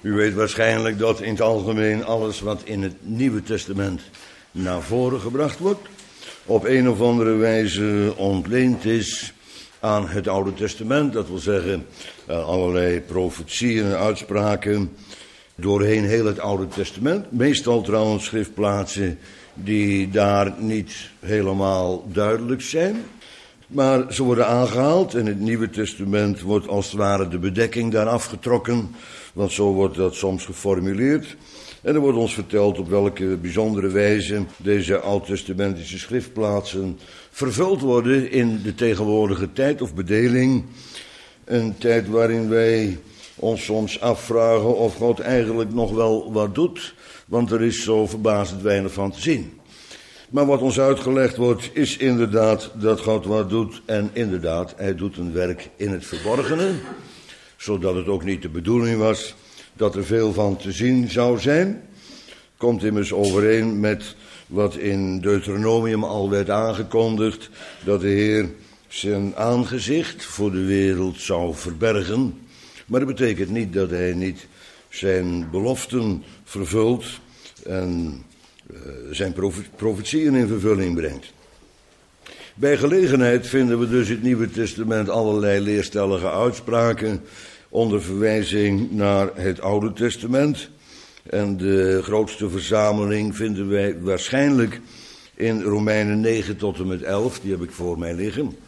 U weet waarschijnlijk dat in het algemeen alles wat in het Nieuwe Testament naar voren gebracht wordt, op een of andere wijze ontleend is aan het Oude Testament. Dat wil zeggen, allerlei profetieën en uitspraken doorheen heel het Oude Testament. Meestal trouwens schriftplaatsen die daar niet helemaal duidelijk zijn. Maar ze worden aangehaald en het Nieuwe Testament wordt als het ware de bedekking daar afgetrokken. Want zo wordt dat soms geformuleerd. En er wordt ons verteld op welke bijzondere wijze deze oud-testamentische schriftplaatsen vervuld worden in de tegenwoordige tijd of bedeling. Een tijd waarin wij ons soms afvragen of God eigenlijk nog wel wat doet. Want er is zo verbazend weinig van te zien. Maar wat ons uitgelegd wordt is inderdaad dat God wat doet. En inderdaad, hij doet een werk in het verborgene. Zodat het ook niet de bedoeling was dat er veel van te zien zou zijn. Komt immers overeen met wat in Deuteronomium al werd aangekondigd. Dat de Heer zijn aangezicht voor de wereld zou verbergen. Maar dat betekent niet dat hij niet zijn beloften vervult en zijn profetieën in vervulling brengt. Bij gelegenheid vinden we dus in het Nieuwe Testament allerlei leerstellige uitspraken onder verwijzing naar het Oude Testament. En de grootste verzameling vinden wij waarschijnlijk in Romeinen 9 tot en met 11. Die heb ik voor mij liggen.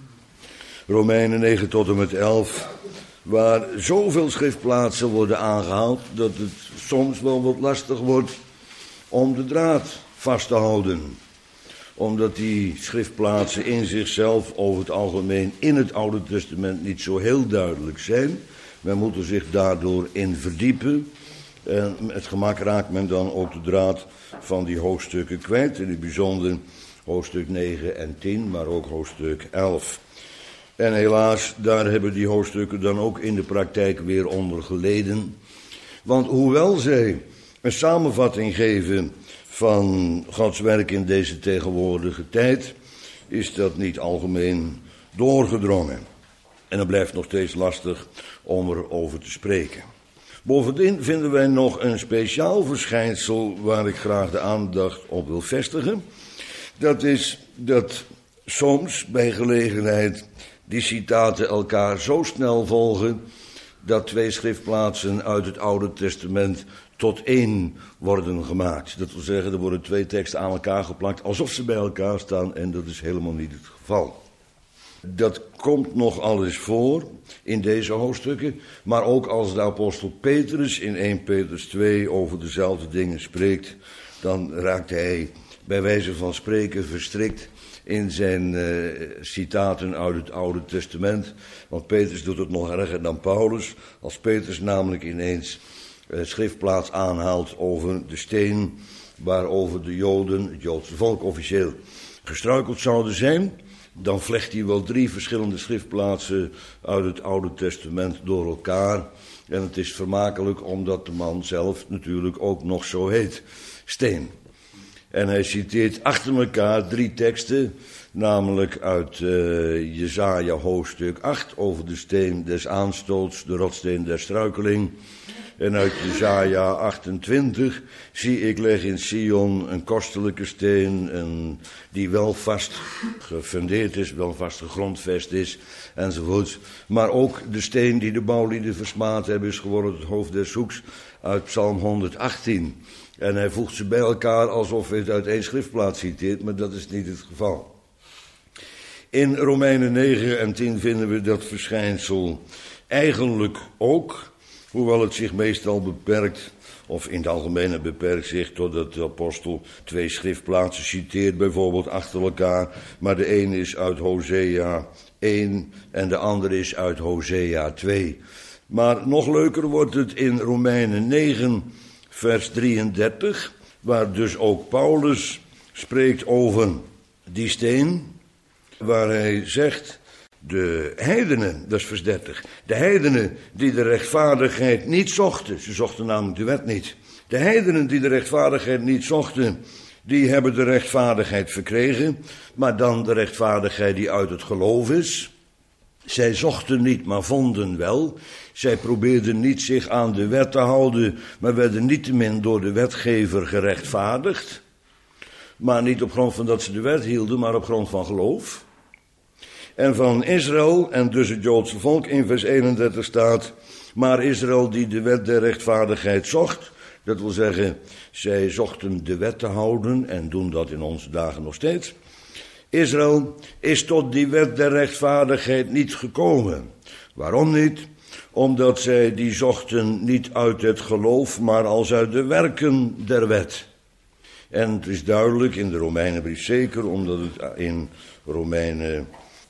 Romeinen 9 tot en met 11. Waar zoveel schriftplaatsen worden aangehaald dat het soms wel wat lastig wordt om de draad vast te houden. Omdat die schriftplaatsen in zichzelf over het algemeen in het Oude Testament niet zo heel duidelijk zijn. Men moet er zich daardoor in verdiepen. En met gemak raakt men dan ook de draad van die hoofdstukken kwijt. In het bijzonder hoofdstuk 9 en 10, maar ook hoofdstuk 11. En helaas, daar hebben die hoofdstukken dan ook in de praktijk weer onder geleden. Want hoewel zij een samenvatting geven van Gods werk in deze tegenwoordige tijd, is dat niet algemeen doorgedrongen. En het blijft nog steeds lastig om erover te spreken. Bovendien vinden wij nog een speciaal verschijnsel waar ik graag de aandacht op wil vestigen. Dat is dat soms bij gelegenheid die citaten elkaar zo snel volgen dat twee schriftplaatsen uit het Oude Testament tot één worden gemaakt. Dat wil zeggen, er worden twee teksten aan elkaar geplakt alsof ze bij elkaar staan en dat is helemaal niet het geval. Dat komt nog alles voor in deze hoofdstukken, maar ook als de apostel Petrus in 1 Petrus 2 over dezelfde dingen spreekt, dan raakt hij bij wijze van spreken verstrikt in zijn citaten uit het Oude Testament. Want Petrus doet het nog erger dan Paulus. Als Petrus namelijk ineens schriftplaats aanhaalt over de steen waarover de Joden, het Joodse volk officieel, gestruikeld zouden zijn, dan vlecht hij wel 3 verschillende schriftplaatsen uit het Oude Testament door elkaar. En het is vermakelijk omdat de man zelf natuurlijk ook nog zo heet, Steen. En hij citeert achter elkaar 3 teksten, namelijk uit Jesaja hoofdstuk 8 over de steen des aanstoots, de rotsteen der struikeling. En uit Jesaja 28, zie ik leg in Sion een kostelijke steen, die wel vast gefundeerd is, wel vast gegrondvest is, enzovoort. Maar ook de steen die de bouwlieden versmaad hebben is geworden het hoofd des hoeks uit Psalm 118. En hij voegt ze bij elkaar alsof hij het uit 1 schriftplaats citeert, maar dat is niet het geval. In Romeinen 9 en 10 vinden we dat verschijnsel eigenlijk ook, hoewel het zich meestal beperkt, of in het algemene beperkt zich totdat de apostel 2 schriftplaatsen citeert, bijvoorbeeld achter elkaar. Maar de ene is uit Hosea 1 en de andere is uit Hosea 2. Maar nog leuker wordt het in Romeinen 9, vers 33, waar dus ook Paulus spreekt over die steen, waar hij zegt, de heidenen, dat is vers 30, de heidenen die de rechtvaardigheid niet zochten, ze zochten namelijk de wet niet, de heidenen die de rechtvaardigheid niet zochten, die hebben de rechtvaardigheid verkregen, maar dan de rechtvaardigheid die uit het geloof is. Zij zochten niet, maar vonden wel. Zij probeerden niet zich aan de wet te houden, maar werden niettemin door de wetgever gerechtvaardigd. Maar niet op grond van dat ze de wet hielden, maar op grond van geloof. En van Israël, en dus het Joodse volk, in vers 31 staat: maar Israël die de wet der rechtvaardigheid zocht, dat wil zeggen, zij zochten de wet te houden en doen dat in onze dagen nog steeds. Israël is tot die wet der rechtvaardigheid niet gekomen. Waarom niet? Omdat zij die zochten niet uit het geloof, maar als uit de werken der wet. En het is duidelijk in de Romeinenbrief zeker, omdat het in Romeinen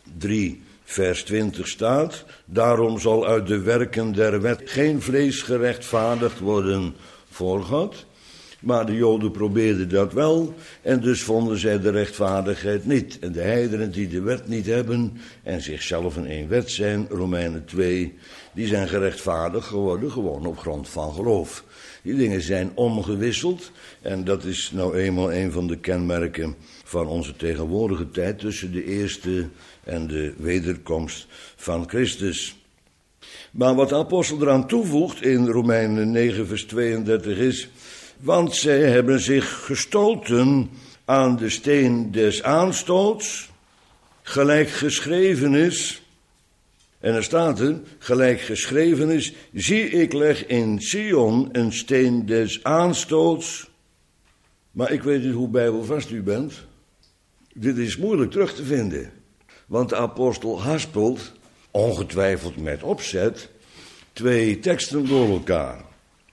3 vers 20 staat: daarom zal uit de werken der wet geen vlees gerechtvaardigd worden voor God. Maar de Joden probeerden dat wel en dus vonden zij de rechtvaardigheid niet. En de heidenen die de wet niet hebben en zichzelf in één wet zijn, Romeinen 2, die zijn gerechtvaardigd geworden gewoon op grond van geloof. Die dingen zijn omgewisseld en dat is nou eenmaal een van de kenmerken van onze tegenwoordige tijd tussen de eerste en de wederkomst van Christus. Maar wat de apostel eraan toevoegt in Romeinen 9 vers 32 is: want zij hebben zich gestoten aan de steen des aanstoots, gelijk geschreven is. En er staat er, gelijk geschreven is: zie, ik leg in Sion een steen des aanstoots. Maar ik weet niet hoe bijbelvast u bent. Dit is moeilijk terug te vinden. Want de apostel haspelt, ongetwijfeld met opzet, twee teksten door elkaar.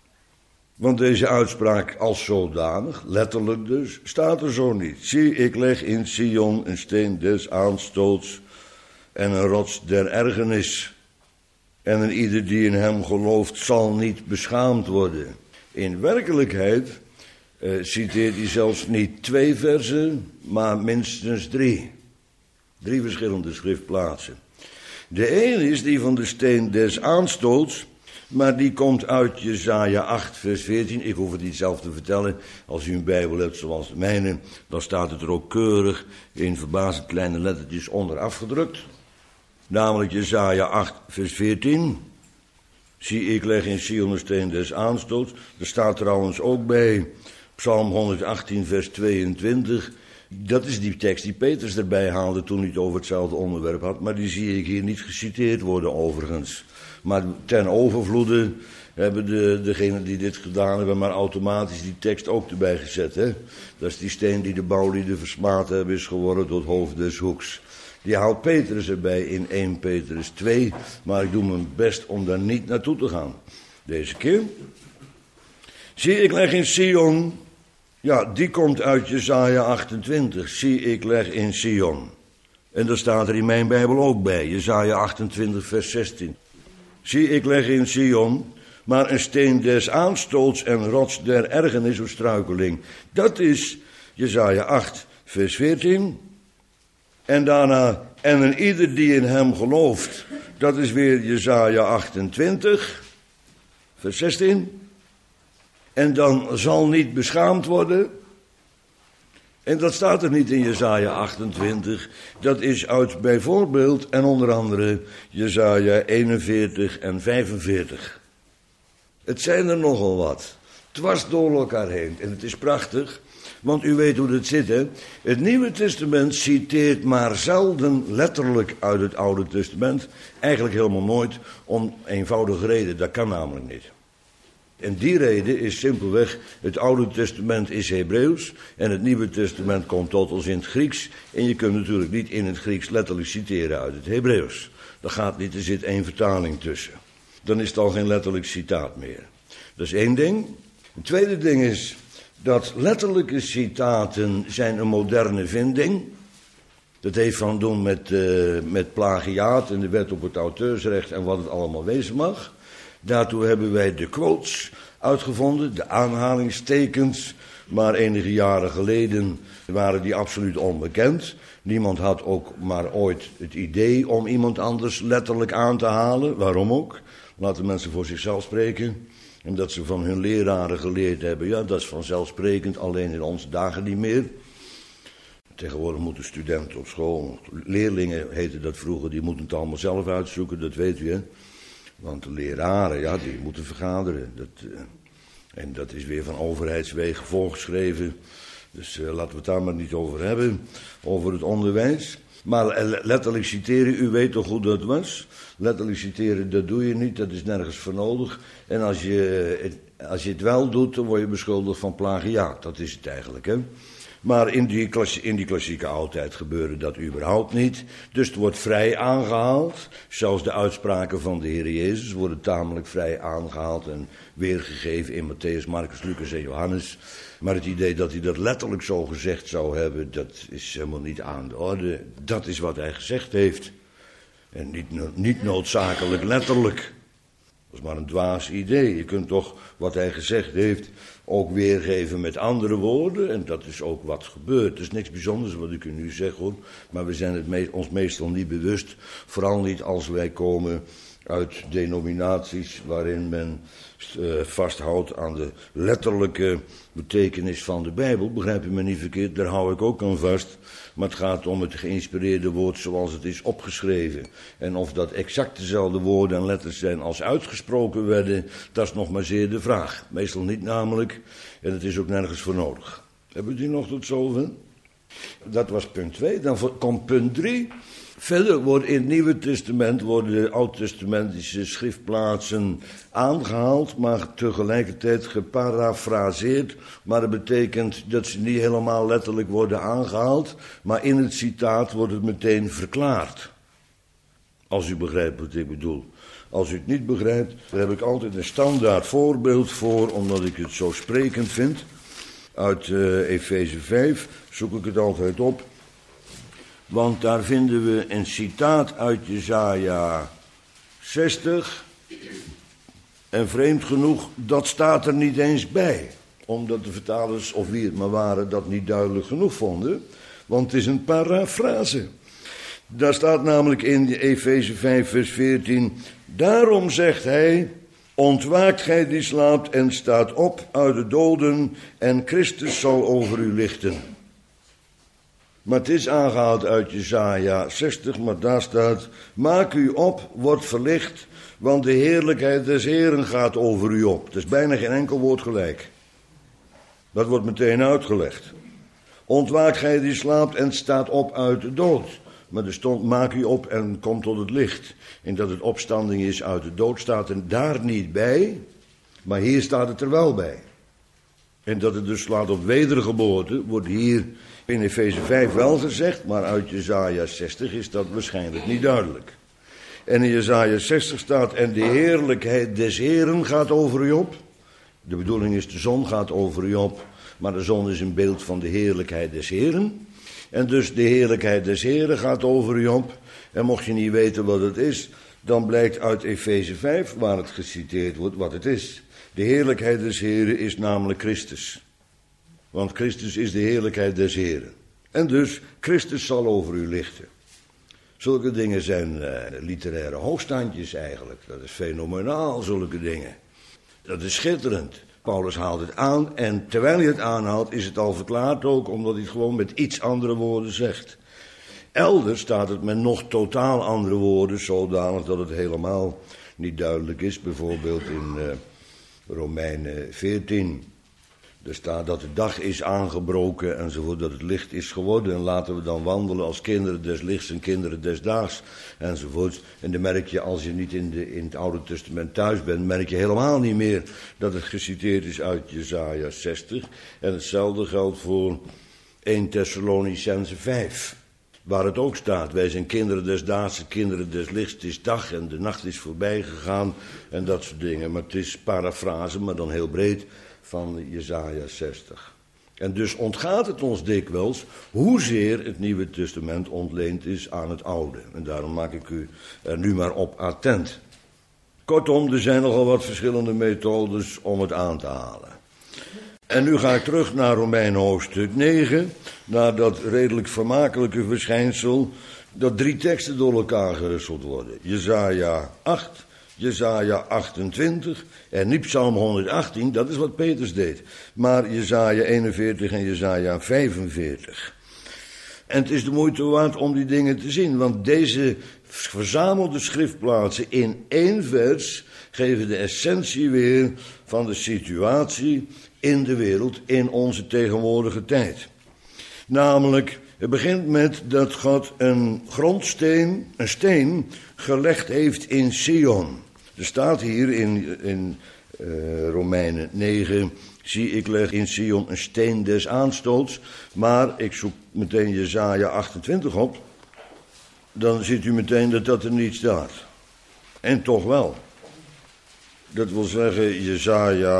Want deze uitspraak als zodanig, letterlijk dus, staat er zo niet. Zie, ik leg in Sion een steen des aanstoots en een rots der ergernis. En een ieder die in hem gelooft zal niet beschaamd worden. In werkelijkheid citeert hij zelfs niet 2 versen, maar minstens 3. 3 verschillende schriftplaatsen. De ene is die van de steen des aanstoots, maar die komt uit Jesaja 8 vers 14. Ik hoef het niet zelf te vertellen. Als u een Bijbel hebt zoals de mijne, dan staat het er ook keurig in verbazend kleine lettertjes onder afgedrukt. Namelijk Jesaja 8 vers 14. Zie, ik leg in Sion een steen des aanstoots. Er staat trouwens ook bij Psalm 118 vers 22. Dat is die tekst die Petrus erbij haalde toen hij het over hetzelfde onderwerp had. Maar die zie ik hier niet geciteerd worden overigens. Maar ten overvloede hebben degenen die dit gedaan hebben maar automatisch die tekst ook erbij gezet. Hè? Dat is die steen die de bouwlieden versmaad hebben is geworden tot hoofd des hoeks. Die haalt Petrus erbij in 1 Petrus 2, maar ik doe mijn best om daar niet naartoe te gaan. Deze keer. Zie, ik leg in Sion, ja, die komt uit Jesaja 28. Zie, ik leg in Sion. En dat staat er in mijn Bijbel ook bij, Jesaja 28 vers 16. Zie, ik leg in Sion, maar een steen des aanstoots en rots der ergernis of struikeling. Dat is Jesaja 8 vers 14. En daarna, en een ieder die in hem gelooft, dat is weer Jesaja 28, vers 16. En dan zal niet beschaamd worden. En dat staat er niet in Jesaja 28. Dat is uit bijvoorbeeld en onder andere Jesaja 41 en 45. Het zijn er nogal wat. Dwars door elkaar heen. En het is prachtig. Want u weet hoe het zit, hè. Het Nieuwe Testament citeert maar zelden letterlijk uit het Oude Testament. Eigenlijk helemaal nooit, om eenvoudige reden. Dat kan namelijk niet. En die reden is simpelweg, het Oude Testament is Hebreeuws en het Nieuwe Testament komt tot ons in het Grieks. En je kunt natuurlijk niet in het Grieks letterlijk citeren uit het Hebreeuws. Dat gaat niet, er zit 1 vertaling tussen. Dan is het al geen letterlijk citaat meer. Dat is 1 ding. Het tweede ding is dat letterlijke citaten zijn een moderne vinding. Dat heeft van doen met plagiaat en de wet op het auteursrecht en wat het allemaal wezen mag. Daartoe hebben wij de quotes uitgevonden, de aanhalingstekens. Maar enige jaren geleden waren die absoluut onbekend. Niemand had ook maar ooit het idee om iemand anders letterlijk aan te halen. Waarom ook? Laten mensen voor zichzelf spreken. En dat ze van hun leraren geleerd hebben, ja, dat is vanzelfsprekend, alleen in onze dagen niet meer. Tegenwoordig moeten studenten op school, leerlingen heette dat vroeger, die moeten het allemaal zelf uitzoeken, dat weet u hè. Want de leraren, ja, die moeten vergaderen. En dat is weer van overheidswegen voorgeschreven. Dus laten we het daar maar niet over hebben, over het onderwijs. Maar letterlijk citeren, u weet toch hoe dat was? Letterlijk citeren, dat doe je niet, dat is nergens voor nodig. En als je het wel doet, dan word je beschuldigd van plagiaat. Dat is het eigenlijk, hè. Maar in die klassieke oudheid gebeurde dat überhaupt niet. Dus het wordt vrij aangehaald. Zelfs de uitspraken van de Heer Jezus worden tamelijk vrij aangehaald en weergegeven in Mattheüs, Marcus, Lucas en Johannes. Maar het idee dat hij dat letterlijk zo gezegd zou hebben, dat is helemaal niet aan de orde. Dat is wat hij gezegd heeft. En niet noodzakelijk letterlijk. Dat is maar een dwaas idee. Je kunt toch wat hij gezegd heeft ook weergeven met andere woorden. En dat is ook wat gebeurt. Het is niks bijzonders wat ik u nu zeg hoor. Maar we zijn ons meestal niet bewust. Vooral niet als wij komen uit denominaties waarin men vasthoudt aan de letterlijke betekenis van de Bijbel. Begrijp je me niet verkeerd, daar hou ik ook aan vast. Maar het gaat om het geïnspireerde woord zoals het is opgeschreven. En of dat exact dezelfde woorden en letters zijn als uitgesproken werden, dat is nog maar zeer de vraag. Meestal niet namelijk, en het is ook nergens voor nodig. Hebben we die nog tot zover? Dat was punt 2. Dan komt punt 3. Verder wordt in het Nieuwe Testament worden de oud-testamentische schriftplaatsen aangehaald, maar tegelijkertijd geparafraseerd. Maar dat betekent dat ze niet helemaal letterlijk worden aangehaald, maar in het citaat wordt het meteen verklaard. Als u begrijpt wat ik bedoel. Als u het niet begrijpt, daar heb ik altijd een standaard voorbeeld voor, omdat ik het zo sprekend vind. Uit Efeze 5 zoek ik het altijd op. Want daar vinden we een citaat uit Jesaja 60. En vreemd genoeg, dat staat er niet eens bij. Omdat de vertalers, of wie het maar waren, dat niet duidelijk genoeg vonden. Want het is een parafrase. Daar staat namelijk in Efeze 5 vers 14. Daarom zegt hij, ontwaakt gij die slaapt en staat op uit de doden en Christus zal over u lichten. Maar het is aangehaald uit Jesaja 60, maar daar staat, maak u op, word verlicht, want de heerlijkheid des Heeren gaat over u op. Het is bijna geen enkel woord gelijk. Dat wordt meteen uitgelegd. Ontwaakt gij die slaapt en staat op uit de dood. Maar er stond, maak u op en kom tot het licht. En dat het opstanding is uit de dood staat er daar niet bij, maar hier staat het er wel bij. En dat het dus slaat op wedergeboorte, wordt hier in Efeze 5 wel gezegd, maar uit Jesaja 60 is dat waarschijnlijk niet duidelijk. En in Jesaja 60 staat, en de heerlijkheid des Heeren gaat over u op. De bedoeling is, de zon gaat over u op, maar de zon is een beeld van de heerlijkheid des Heeren. En dus de heerlijkheid des Heeren gaat over u op. En mocht je niet weten wat het is, dan blijkt uit Efeze 5, waar het geciteerd wordt, wat het is. De heerlijkheid des Heeren is namelijk Christus. Want Christus is de heerlijkheid des Heeren. En dus, Christus zal over u lichten. Zulke dingen zijn literaire hoogstandjes eigenlijk. Dat is fenomenaal, zulke dingen. Dat is schitterend. Paulus haalt het aan en terwijl hij het aanhaalt is het al verklaard ook, omdat hij het gewoon met iets andere woorden zegt. Elders staat het met nog totaal andere woorden, zodanig dat het helemaal niet duidelijk is. Bijvoorbeeld in Romeinen 14. Er staat dat de dag is aangebroken enzovoort, dat het licht is geworden. En laten we dan wandelen als kinderen des lichts en kinderen des daags enzovoort. En dan merk je, als je niet in het Oude Testament thuis bent, merk je helemaal niet meer dat het geciteerd is uit Jesaja 60. En hetzelfde geldt voor 1 Thessalonicense 5. Waar het ook staat, wij zijn kinderen des daags, kinderen des lichts, het is dag en de nacht is voorbij gegaan en dat soort dingen. Maar het is parafrase, maar dan heel breed, van Jesaja 60. En dus ontgaat het ons dikwijls hoezeer het Nieuwe Testament ontleend is aan het Oude. En daarom maak ik u er nu maar op attent. Kortom, er zijn nogal wat verschillende methodes om het aan te halen. En nu ga ik terug naar Romeinen hoofdstuk 9, naar dat redelijk vermakelijke verschijnsel dat 3 teksten door elkaar gerusteld worden. Jesaja 8, Jesaja 28 en niet Psalm 118, dat is wat Petrus deed. Maar Jesaja 41 en Jesaja 45. En het is de moeite waard om die dingen te zien, want deze verzamelde schriftplaatsen in 1 vers geven de essentie weer van de situatie in de wereld in onze tegenwoordige tijd. Namelijk, het begint met dat God een grondsteen, een steen, gelegd heeft in Sion. Er staat hier in Romeinen 9, zie ik leg in Sion een steen des aanstoots. Maar ik zoek meteen Jesaja 28 op. Dan ziet u meteen dat dat er niet staat. En toch wel. Dat wil zeggen Jesaja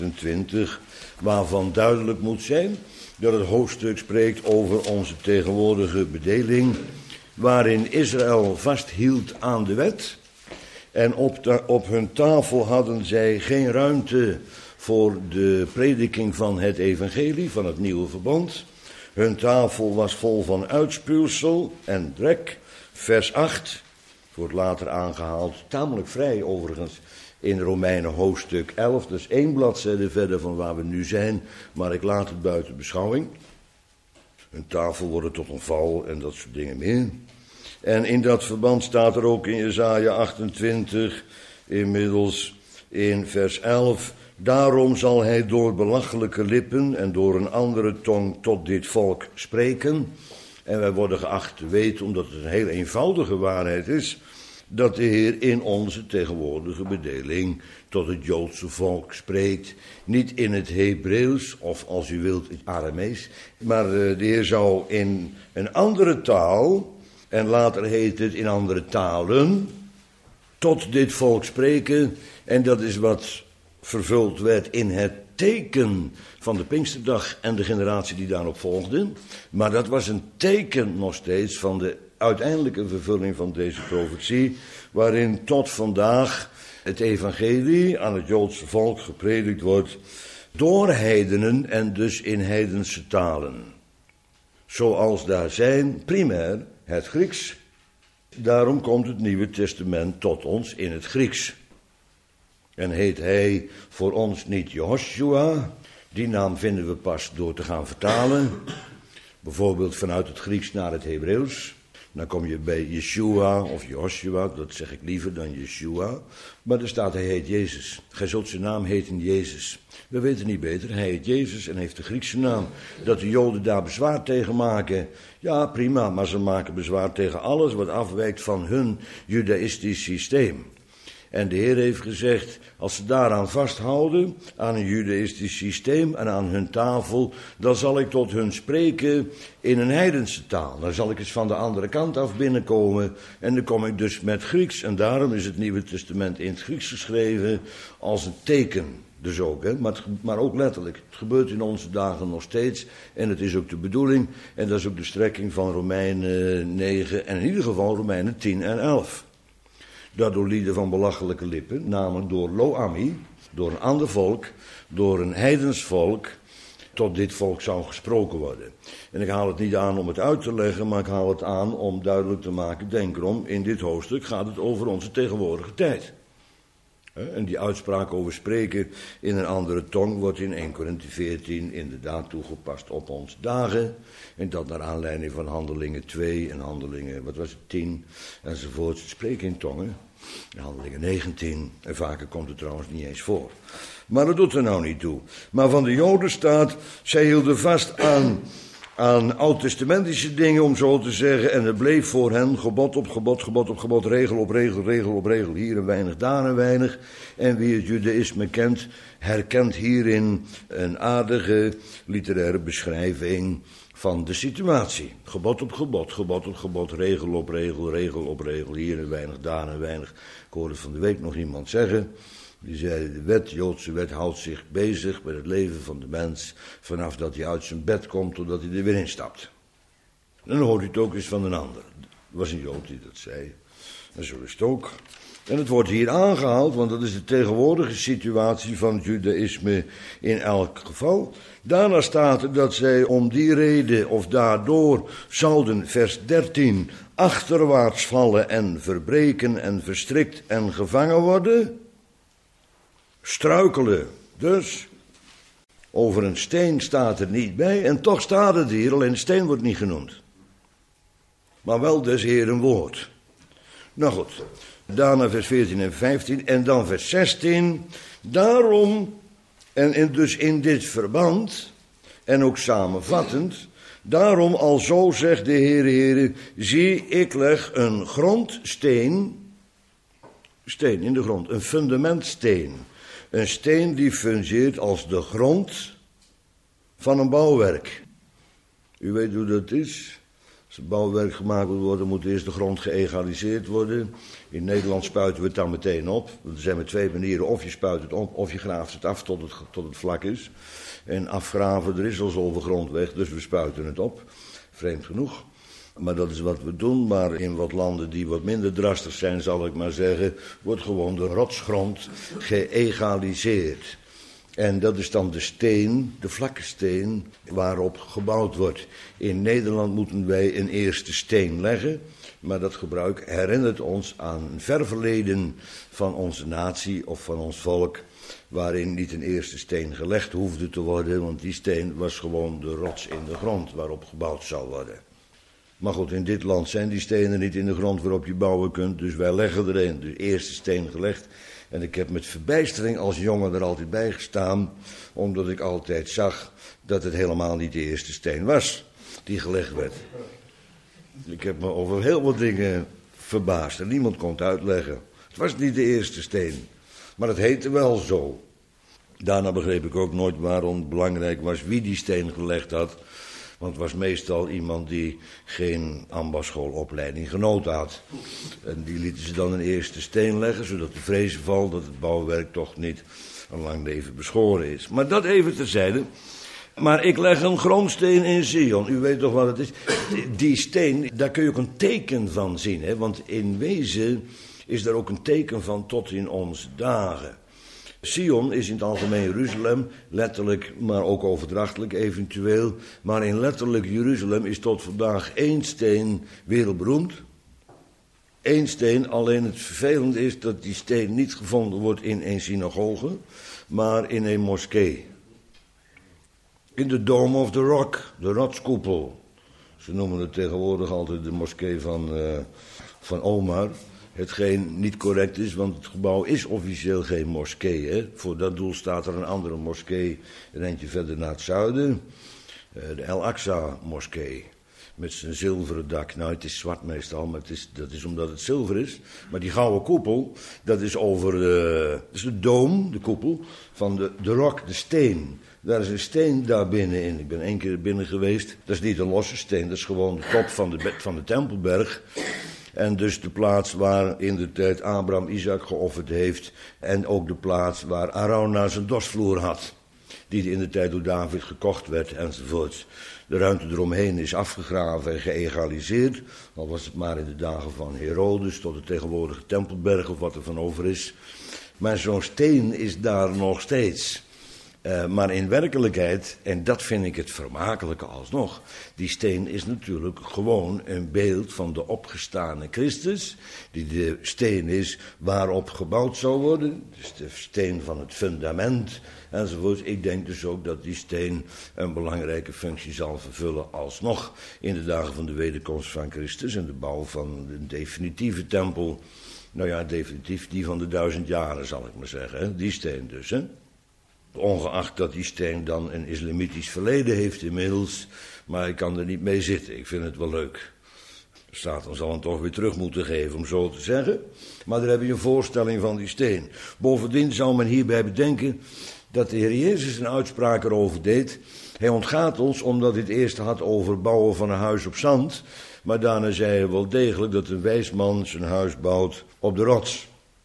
28, waarvan duidelijk moet zijn dat het hoofdstuk spreekt over onze tegenwoordige bedeling, waarin Israël vasthield aan de wet. En op hun tafel hadden zij geen ruimte voor de prediking van het evangelie, van het nieuwe verbond. Hun tafel was vol van uitspuwsel en drek. Vers 8, wordt later aangehaald, tamelijk vrij overigens, in Romeinen hoofdstuk 11. Dus 1 bladzijde verder van waar we nu zijn, maar ik laat het buiten beschouwing. Hun tafel wordt tot een val en dat soort dingen meer. En in dat verband staat er ook in Jesaja 28, inmiddels in vers 11... Daarom zal hij door belachelijke lippen en door een andere tong tot dit volk spreken. En wij worden geacht te weten, omdat het een heel eenvoudige waarheid is, dat de Heer in onze tegenwoordige bedeling tot het Joodse volk spreekt. Niet in het Hebreeuws of als u wilt het Aramees, maar de Heer zou in een andere taal, en later heet het in andere talen, tot dit volk spreken. En dat is wat vervuld werd in het teken van de Pinksterdag en de generatie die daarop volgde. Maar dat was een teken nog steeds van de uiteindelijke vervulling van deze profetie, waarin tot vandaag het evangelie aan het Joodse volk gepredikt wordt door heidenen en dus in heidense talen. Zoals daar zijn, primair het Grieks. Daarom komt het Nieuwe Testament tot ons in het Grieks. En heet hij voor ons niet Jehoshua. Die naam vinden we pas door te gaan vertalen. Bijvoorbeeld vanuit het Grieks naar het Hebreeuws. Dan kom je bij Yeshua of Joshua, dat zeg ik liever dan Yeshua. Maar er staat hij heet Jezus. Gij zult zijn naam heten Jezus. We weten niet beter, hij heet Jezus en heeft de Griekse naam. Dat de Joden daar bezwaar tegen maken, ja prima, maar ze maken bezwaar tegen alles wat afwijkt van hun judaïstisch systeem. En de Heer heeft gezegd, als ze daaraan vasthouden, aan een judaïstisch systeem en aan hun tafel, dan zal ik tot hun spreken in een heidense taal. Dan zal ik eens van de andere kant af binnenkomen en dan kom ik dus met Grieks. En daarom is het Nieuwe Testament in het Grieks geschreven als een teken. Dus ook, hè? Maar ook letterlijk. Het gebeurt in onze dagen nog steeds en het is ook de bedoeling. En dat is ook de strekking van Romeinen 9 en in ieder geval Romeinen 10 en 11. Dat door lieden van belachelijke lippen, namelijk door Lo-Ami, door een ander volk, door een heidens volk, tot dit volk zou gesproken worden. En ik haal het niet aan om het uit te leggen, maar ik haal het aan om duidelijk te maken, denk erom, in dit hoofdstuk gaat het over onze tegenwoordige tijd. En die uitspraak over spreken in een andere tong wordt in 1 Korinthe 14 inderdaad toegepast op onze dagen. En dat naar aanleiding van Handelingen 2 en Handelingen, 10 enzovoort. Spreken in tongen. Handelingen 19. En vaker komt het trouwens niet eens voor. Maar dat doet er nou niet toe. Maar van de Joden staat, zij hielden vast aan oud-testamentische dingen, om zo te zeggen. En er bleef voor hen gebod op gebod, gebod op gebod, regel op regel, regel op regel. Hier een weinig, daar een weinig. En wie het judaïsme kent, herkent hierin een aardige literaire beschrijving van de situatie. Gebod op gebod, gebod op gebod, regel op regel, regel op regel. Hier een weinig, daar een weinig. Ik hoorde van de week nog iemand zeggen. Die zei, de Joodse wet houdt zich bezig met het leven van de mens vanaf dat hij uit zijn bed komt totdat hij er weer instapt. En dan hoort u het ook eens van een ander. Er was een Jood die dat zei. En zo is het ook. En het wordt hier aangehaald, want dat is de tegenwoordige situatie van het judaïsme in elk geval. Daarna staat er dat zij om die reden of daardoor zouden, vers 13, achterwaarts vallen en verbreken en verstrikt en gevangen worden. Struikelen. Dus over een steen staat er niet bij en toch staat het hier, alleen de steen wordt niet genoemd. maar wel des Heeren woord. Nou goed, daarna vers 14 en 15 en dan vers 16. Daarom, dus in dit verband, en ook samenvattend, daarom alzo zegt de Heere, zie ik leg een grondsteen, steen in de grond, een fundamentsteen. Een steen die fungeert als de grond van een bouwwerk. U weet hoe dat is. Als een bouwwerk gemaakt wil worden, moet eerst de grond geëgaliseerd worden. In Nederland spuiten we het dan meteen op. Er zijn maar twee manieren, of je spuit het op, of je graaft het af tot het vlak is. En afgraven, er is al zoveel grond weg, dus we spuiten het op. Vreemd genoeg. Maar dat is wat we doen, maar in wat landen die wat minder drastisch zijn, zal ik maar zeggen, wordt gewoon de rotsgrond geëgaliseerd. En dat is dan de steen, de vlakke steen, waarop gebouwd wordt. In Nederland moeten wij een eerste steen leggen, maar dat gebruik herinnert ons aan een ver verleden van onze natie of van ons volk, waarin niet een eerste steen gelegd hoefde te worden, want die steen was gewoon de rots in de grond waarop gebouwd zou worden. Maar goed, in dit land zijn die stenen niet in de grond waarop je bouwen kunt, dus wij leggen er een, de eerste steen gelegd. En ik heb met verbijstering als jongen er altijd bij gestaan, omdat ik altijd zag dat het helemaal niet de eerste steen was die gelegd werd. Ik heb me over heel wat dingen verbaasd en niemand kon het uitleggen. Het was niet de eerste steen, maar het heette wel zo. Daarna begreep ik ook nooit waarom het belangrijk was wie die steen gelegd had. Want het was meestal iemand die geen ambachtsschoolopleiding genoten had. En die lieten ze dan een eerste steen leggen, zodat de vrees valt dat het bouwwerk toch niet een lang leven beschoren is. Maar dat even terzijde. Maar ik leg een grondsteen in Sion. U weet toch wat het is? Die steen, daar kun je ook een teken van zien. Hè? Want in wezen is daar ook een teken van tot in onze dagen. Sion is in het algemeen Jeruzalem, letterlijk, maar ook overdrachtelijk eventueel. Maar in letterlijk Jeruzalem is tot vandaag één steen wereldberoemd. Eén steen, alleen het vervelende is dat die steen niet gevonden wordt in een synagoge, maar in een moskee. In de Dome of the Rock, de rotskoepel. Ze noemen het tegenwoordig altijd de moskee van Omar. Hetgeen niet correct is, want het gebouw is officieel geen moskee. Hè? Voor dat doel staat er een andere moskee een eindje verder naar het zuiden. De El Aqsa moskee. Met zijn zilveren dak. Nou, het is zwart meestal, maar dat is omdat het zilver is. Maar die gouden koepel, dat is dat is de dome, de koepel, van de rock, de steen. Daar is een steen daar binnenin. Ik ben 1 keer binnen geweest. Dat is niet een losse steen, dat is gewoon de top van de Tempelberg. En dus de plaats waar in de tijd Abraham Isaac geofferd heeft. En ook de plaats waar Arauna zijn dorsvloer had. Die in de tijd door David gekocht werd enzovoort. De ruimte eromheen is afgegraven en geëgaliseerd. Al was het maar in de dagen van Herodes tot de tegenwoordige Tempelberg of wat er van over is. Maar zo'n steen is daar nog steeds. Maar in werkelijkheid, en dat vind ik het vermakelijke alsnog, die steen is natuurlijk gewoon een beeld van de opgestane Christus, die de steen is waarop gebouwd zou worden, dus de steen van het fundament enzovoort. Ik denk dus ook dat die steen een belangrijke functie zal vervullen alsnog in de dagen van de wederkomst van Christus en de bouw van de definitieve tempel. Nou ja, definitief die van de 1000 jaren zal ik maar zeggen, hè? Die steen dus, hè. Ongeacht dat die steen dan een islamitisch verleden heeft inmiddels. Maar ik kan er niet mee zitten. Ik vind het wel leuk. Satan zal hem toch weer terug moeten geven, om zo te zeggen. Maar daar heb je een voorstelling van die steen. Bovendien zou men hierbij bedenken dat de Heer Jezus een uitspraak erover deed. Hij ontgaat ons omdat hij het eerst had over bouwen van een huis op zand. Maar daarna zei hij wel degelijk dat een wijs man zijn huis bouwt op de rots.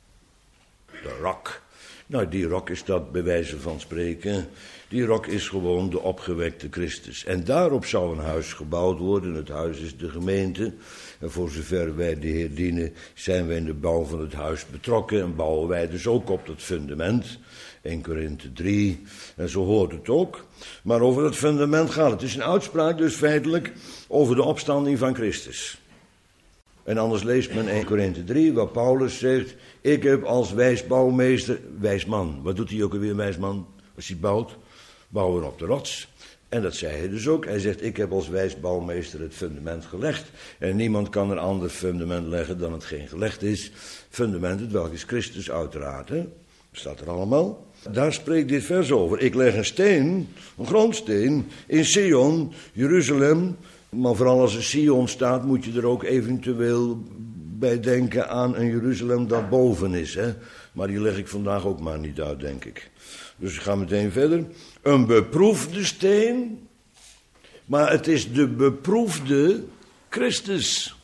De rock. Nou, die rock is dat bij wijze van spreken. Die rock is gewoon de opgewekte Christus. En daarop zou een huis gebouwd worden. Het huis is de gemeente. En voor zover wij de Heer dienen, zijn wij in de bouw van het huis betrokken. En bouwen wij dus ook op dat fundament. 1 Korinthe 3. En zo hoort het ook. Maar over dat fundament gaat het. Het is een uitspraak dus feitelijk over de opstanding van Christus. En anders leest men 1 Korinthe 3, waar Paulus zegt, ik heb als wijsbouwmeester, wijsman. Wat doet hij ook alweer, wijsman? Als hij bouwt, bouwen op de rots. En dat zei hij dus ook. Hij zegt, ik heb als wijs bouwmeester het fundament gelegd. En niemand kan een ander fundament leggen dan het geen gelegd is. Fundament, het welk is Christus uiteraard. Hè? Staat er allemaal. Daar spreekt dit vers over. Ik leg een steen, een grondsteen, in Sion, Jeruzalem. Maar vooral als er Sion staat, moet je er ook eventueel bij denken aan een Jeruzalem dat boven is. Hè? Maar die leg ik vandaag ook maar niet uit, denk ik. Dus ik ga meteen verder. Een beproefde steen, maar het is de beproefde Christus.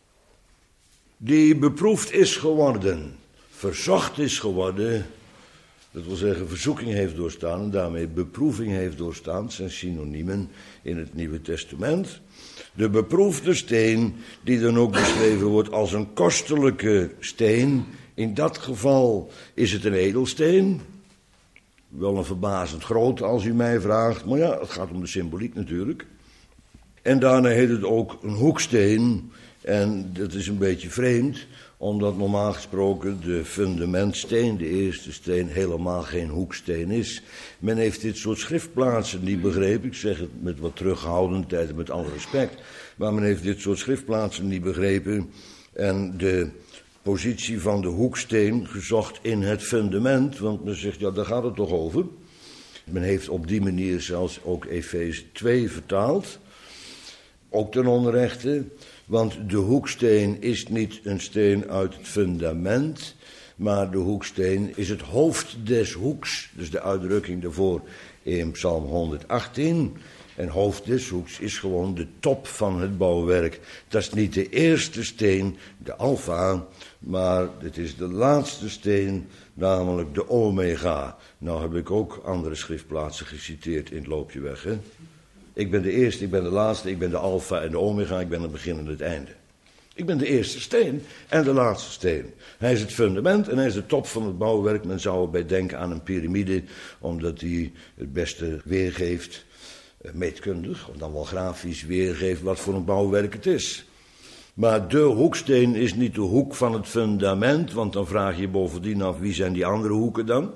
Die beproefd is geworden, verzocht is geworden. Dat wil zeggen, verzoeking heeft doorstaan en daarmee beproeving heeft doorstaan. Dat zijn synoniemen in het Nieuwe Testament. De beproefde steen, die dan ook beschreven wordt als een kostelijke steen. In dat geval is het een edelsteen. Wel een verbazend groot als u mij vraagt, maar ja, het gaat om de symboliek natuurlijk. En daarna heet het ook een hoeksteen. En dat is een beetje vreemd, omdat normaal gesproken de fundamentsteen, de eerste steen, helemaal geen hoeksteen is. Men heeft dit soort schriftplaatsen niet begrepen. Ik zeg het met wat terughoudendheid en met alle respect. Maar men heeft dit soort schriftplaatsen niet begrepen. En de positie van de hoeksteen gezocht in het fundament. Want men zegt, ja, daar gaat het toch over. Men heeft op die manier zelfs ook Efeze 2 vertaald. Ook ten onrechte. Want de hoeksteen is niet een steen uit het fundament, maar de hoeksteen is het hoofd des hoeks. Dus de uitdrukking daarvoor in Psalm 118. En hoofd des hoeks is gewoon de top van het bouwwerk. Dat is niet de eerste steen, de alfa, maar het is de laatste steen, namelijk de omega. Nou heb ik ook andere schriftplaatsen geciteerd in het loopje weg, hè. Ik ben de eerste, ik ben de laatste, ik ben de alfa en de omega, ik ben het begin en het einde. Ik ben de eerste steen en de laatste steen. Hij is het fundament en hij is de top van het bouwwerk. Men zou erbij denken aan een piramide, omdat die het beste weergeeft, meetkundig, of dan wel grafisch weergeeft wat voor een bouwwerk het is. Maar de hoeksteen is niet de hoek van het fundament, want dan vraag je bovendien af, wie zijn die andere hoeken dan?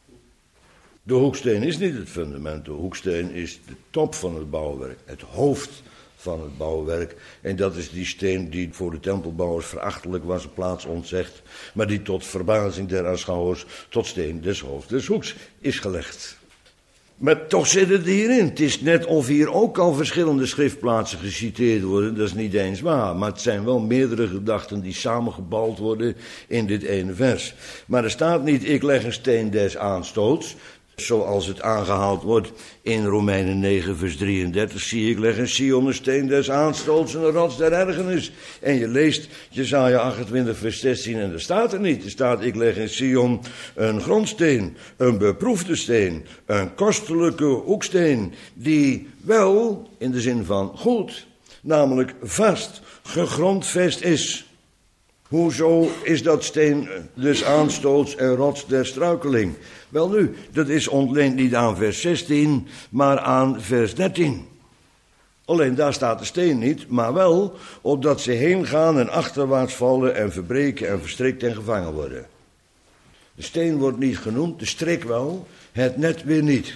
De hoeksteen is niet het fundament, de hoeksteen is de top van het bouwwerk, het hoofd van het bouwwerk. En dat is die steen die voor de tempelbouwers verachtelijk was, een plaats ontzegd, maar die tot verbazing der aanschouwers tot steen des hoofds des hoeks is gelegd. Maar toch zit het hierin. Het is net of hier ook al verschillende schriftplaatsen geciteerd worden. Dat is niet eens waar. Maar het zijn wel meerdere gedachten die samengebald worden in dit ene vers. Maar er staat niet, ik leg een steen des aanstoots. Zoals het aangehaald wordt in Romeinen 9 vers 33. Zie ik leg in Sion een steen des aanstoots en een rots der ergernis. En je leest Jesaja 28 vers 16 en er staat er niet. Er staat ik leg in Sion een grondsteen, een beproefde steen, een kostelijke hoeksteen. Die wel, in de zin van goed, namelijk vast, gegrondvest is. Hoezo is dat steen des aanstoots en rots der struikeling? Wel nu, dat is ontleend niet aan vers 16, maar aan vers 13. Alleen daar staat de steen niet, maar wel opdat ze heen gaan en achterwaarts vallen en verbreken en verstrikt en gevangen worden. De steen wordt niet genoemd, de strik wel, het net weer niet.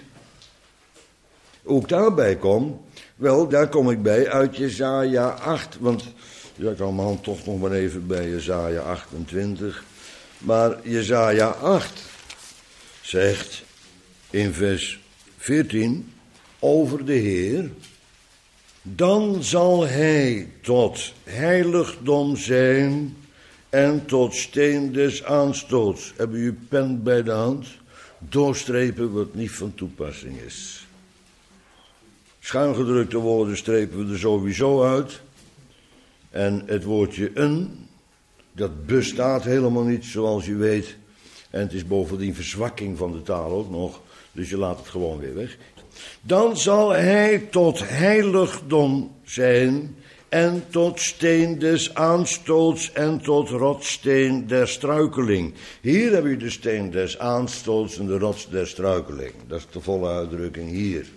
Hoe ik daarbij kom, wel, daar kom ik bij uit Jesaja 8, want ja, ik hou mijn hand toch nog maar even bij Jesaja 28. Maar Jesaja 8 zegt in vers 14 over de Heer: dan zal hij tot heiligdom zijn en tot steen des aanstoots. Hebben u pen bij de hand? Doorstrepen wat niet van toepassing is. Schuingedrukte woorden strepen we er sowieso uit. En het woordje een, dat bestaat helemaal niet zoals u weet. En het is bovendien verzwakking van de taal ook nog. Dus je laat het gewoon weer weg. Dan zal hij tot heiligdom zijn en tot steen des aanstoots en tot rotssteen der struikeling. Hier heb je de steen des aanstoots en de rots der struikeling. Dat is de volle uitdrukking hier.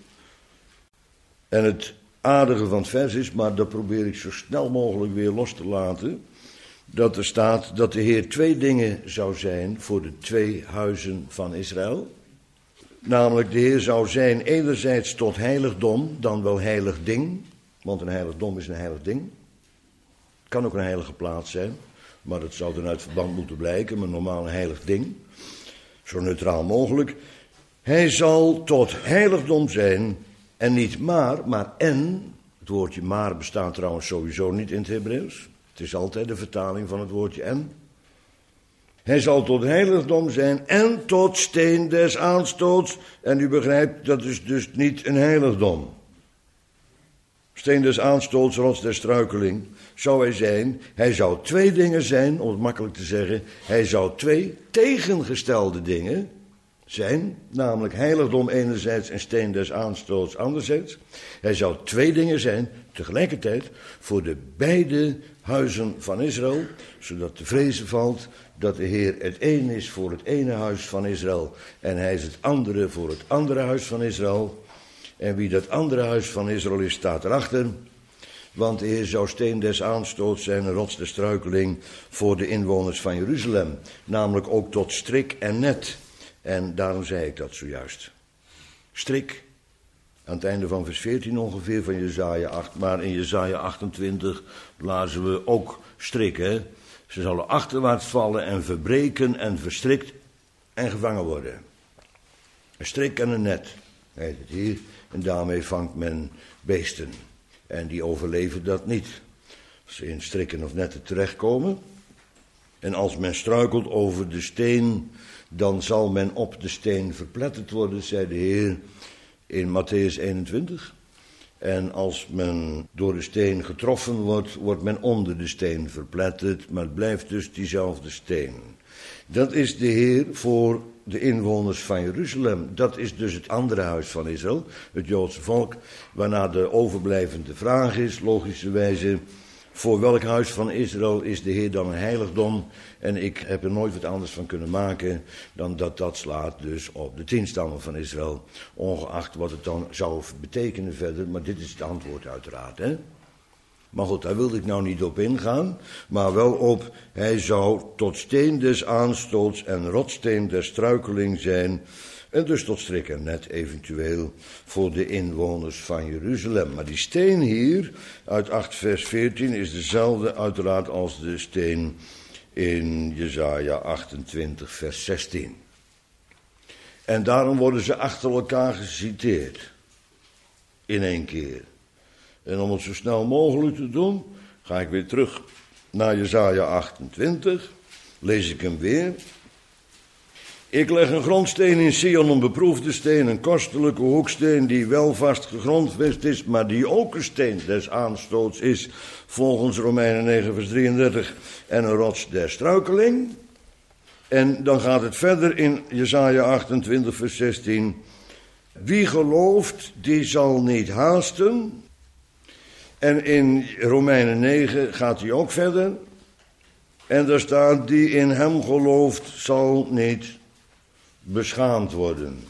En het aardige van het vers is, maar dat probeer ik zo snel mogelijk weer los te laten, dat er staat dat de Heer twee dingen zou zijn voor de twee huizen van Israël. Namelijk, de Heer zou zijn enerzijds tot heiligdom, dan wel heilig ding. Want een heiligdom is een heilig ding. Het kan ook een heilige plaats zijn, maar dat zou dan uit verband moeten blijken. Maar normaal een heilig ding. Zo neutraal mogelijk. Hij zal tot heiligdom zijn en niet maar en. Het woordje maar bestaat trouwens sowieso niet in het Hebreeuws. Het is altijd de vertaling van het woordje en. Hij zal tot heiligdom zijn en tot steen des aanstoots. En u begrijpt, dat is dus niet een heiligdom. Steen des aanstoots, rots der struikeling, zou hij zijn. Hij zou twee dingen zijn, om het makkelijk te zeggen. Hij zou twee tegengestelde dingen zijn, namelijk heiligdom enerzijds en steen des aanstoots anderzijds. Hij zou twee dingen zijn, tegelijkertijd, voor de beide huizen van Israël, zodat te vrezen valt dat de Heer het een is voor het ene huis van Israël en hij is het andere voor het andere huis van Israël. En wie dat andere huis van Israël is, staat erachter. Want de Heer zou steen des aanstoots zijn, een rots der struikeling voor de inwoners van Jeruzalem. Namelijk ook tot strik en net. En daarom zei ik dat zojuist. Strik, aan het einde van vers 14 ongeveer van Jesaja 8. Maar in Jesaja 28 lazen we ook strik, hè. Ze zullen achterwaarts vallen en verbreken en verstrikt en gevangen worden. Een strik en een net, heet het hier. En daarmee vangt men beesten. En die overleven dat niet. Als ze in strikken of netten terechtkomen. En als men struikelt over de steen, dan zal men op de steen verpletterd worden, zei de Heer in Mattheüs 21. En als men door de steen getroffen wordt, wordt men onder de steen verpletterd, maar het blijft dus diezelfde steen. Dat is de Heer voor de inwoners van Jeruzalem. Dat is dus het andere huis van Israël, het Joodse volk, waarna de overblijvende vraag is, logischerwijze, voor welk huis van Israël is de Heer dan een heiligdom? En ik heb er nooit wat anders van kunnen maken dan dat slaat dus op de 10 stammen van Israël. Ongeacht wat het dan zou betekenen verder, maar dit is het antwoord uiteraard, hè. Maar goed, daar wilde ik nou niet op ingaan, maar wel op, hij zou tot steen des aanstoots en rotsteen der struikeling zijn, en dus tot strik en net eventueel voor de inwoners van Jeruzalem. Maar die steen hier, uit 8 vers 14, is dezelfde uiteraard als de steen in Jesaja 28 vers 16. En daarom worden ze achter elkaar geciteerd, in één keer. En om het zo snel mogelijk te doen, ga ik weer terug naar Jesaja 28, lees ik hem weer. Ik leg een grondsteen in Sion, een beproefde steen, een kostelijke hoeksteen die wel vast gegrondvest is, maar die ook een steen des aanstoots is, volgens Romeinen 9 vers 33, en een rots der struikeling. En dan gaat het verder in Jesaja 28 vers 16. Wie gelooft, die zal niet haasten. En in Romeinen 9 gaat hij ook verder. En daar staat, die in hem gelooft, zal niet beschaamd worden.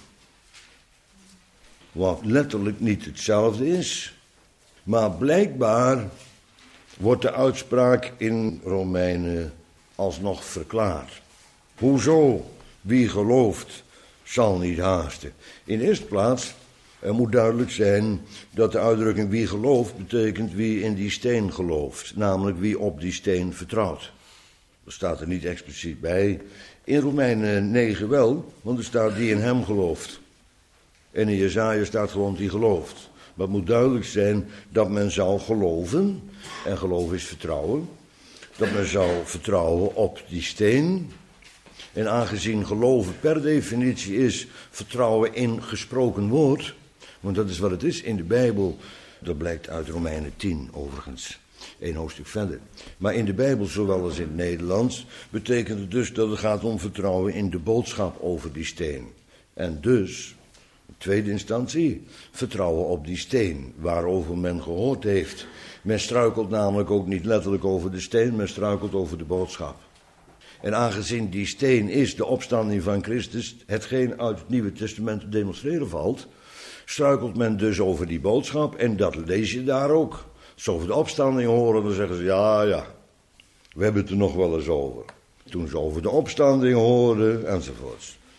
Wat letterlijk niet hetzelfde is. Maar blijkbaar wordt de uitspraak in Romeinen alsnog verklaard. Hoezo? Wie gelooft, zal niet haasten. In de eerste plaats, er moet duidelijk zijn dat de uitdrukking wie gelooft betekent wie in die steen gelooft. Namelijk wie op die steen vertrouwt. Dat staat er niet expliciet bij. In Romeinen 9 wel, want er staat die in hem gelooft. En in Jesaja staat gewoon die gelooft. Maar het moet duidelijk zijn dat men zou geloven, en geloof is vertrouwen, dat men zou vertrouwen op die steen. En aangezien geloven per definitie is vertrouwen in gesproken woord, want dat is wat het is in de Bijbel, dat blijkt uit Romeinen 10 overigens, 1 hoofdstuk verder. Maar in de Bijbel, zowel als in het Nederlands, betekent het dus dat het gaat om vertrouwen in de boodschap over die steen. En dus, in tweede instantie, vertrouwen op die steen waarover men gehoord heeft. Men struikelt namelijk ook niet letterlijk over de steen, men struikelt over de boodschap. En aangezien die steen is de opstanding van Christus, hetgeen uit het Nieuwe Testament te demonstreren valt, struikelt men dus over die boodschap en dat lees je daar ook. Als ze over de opstanding horen, dan zeggen ze ja, we hebben het er nog wel eens over. Toen ze over de opstanding hoorden, enzovoorts.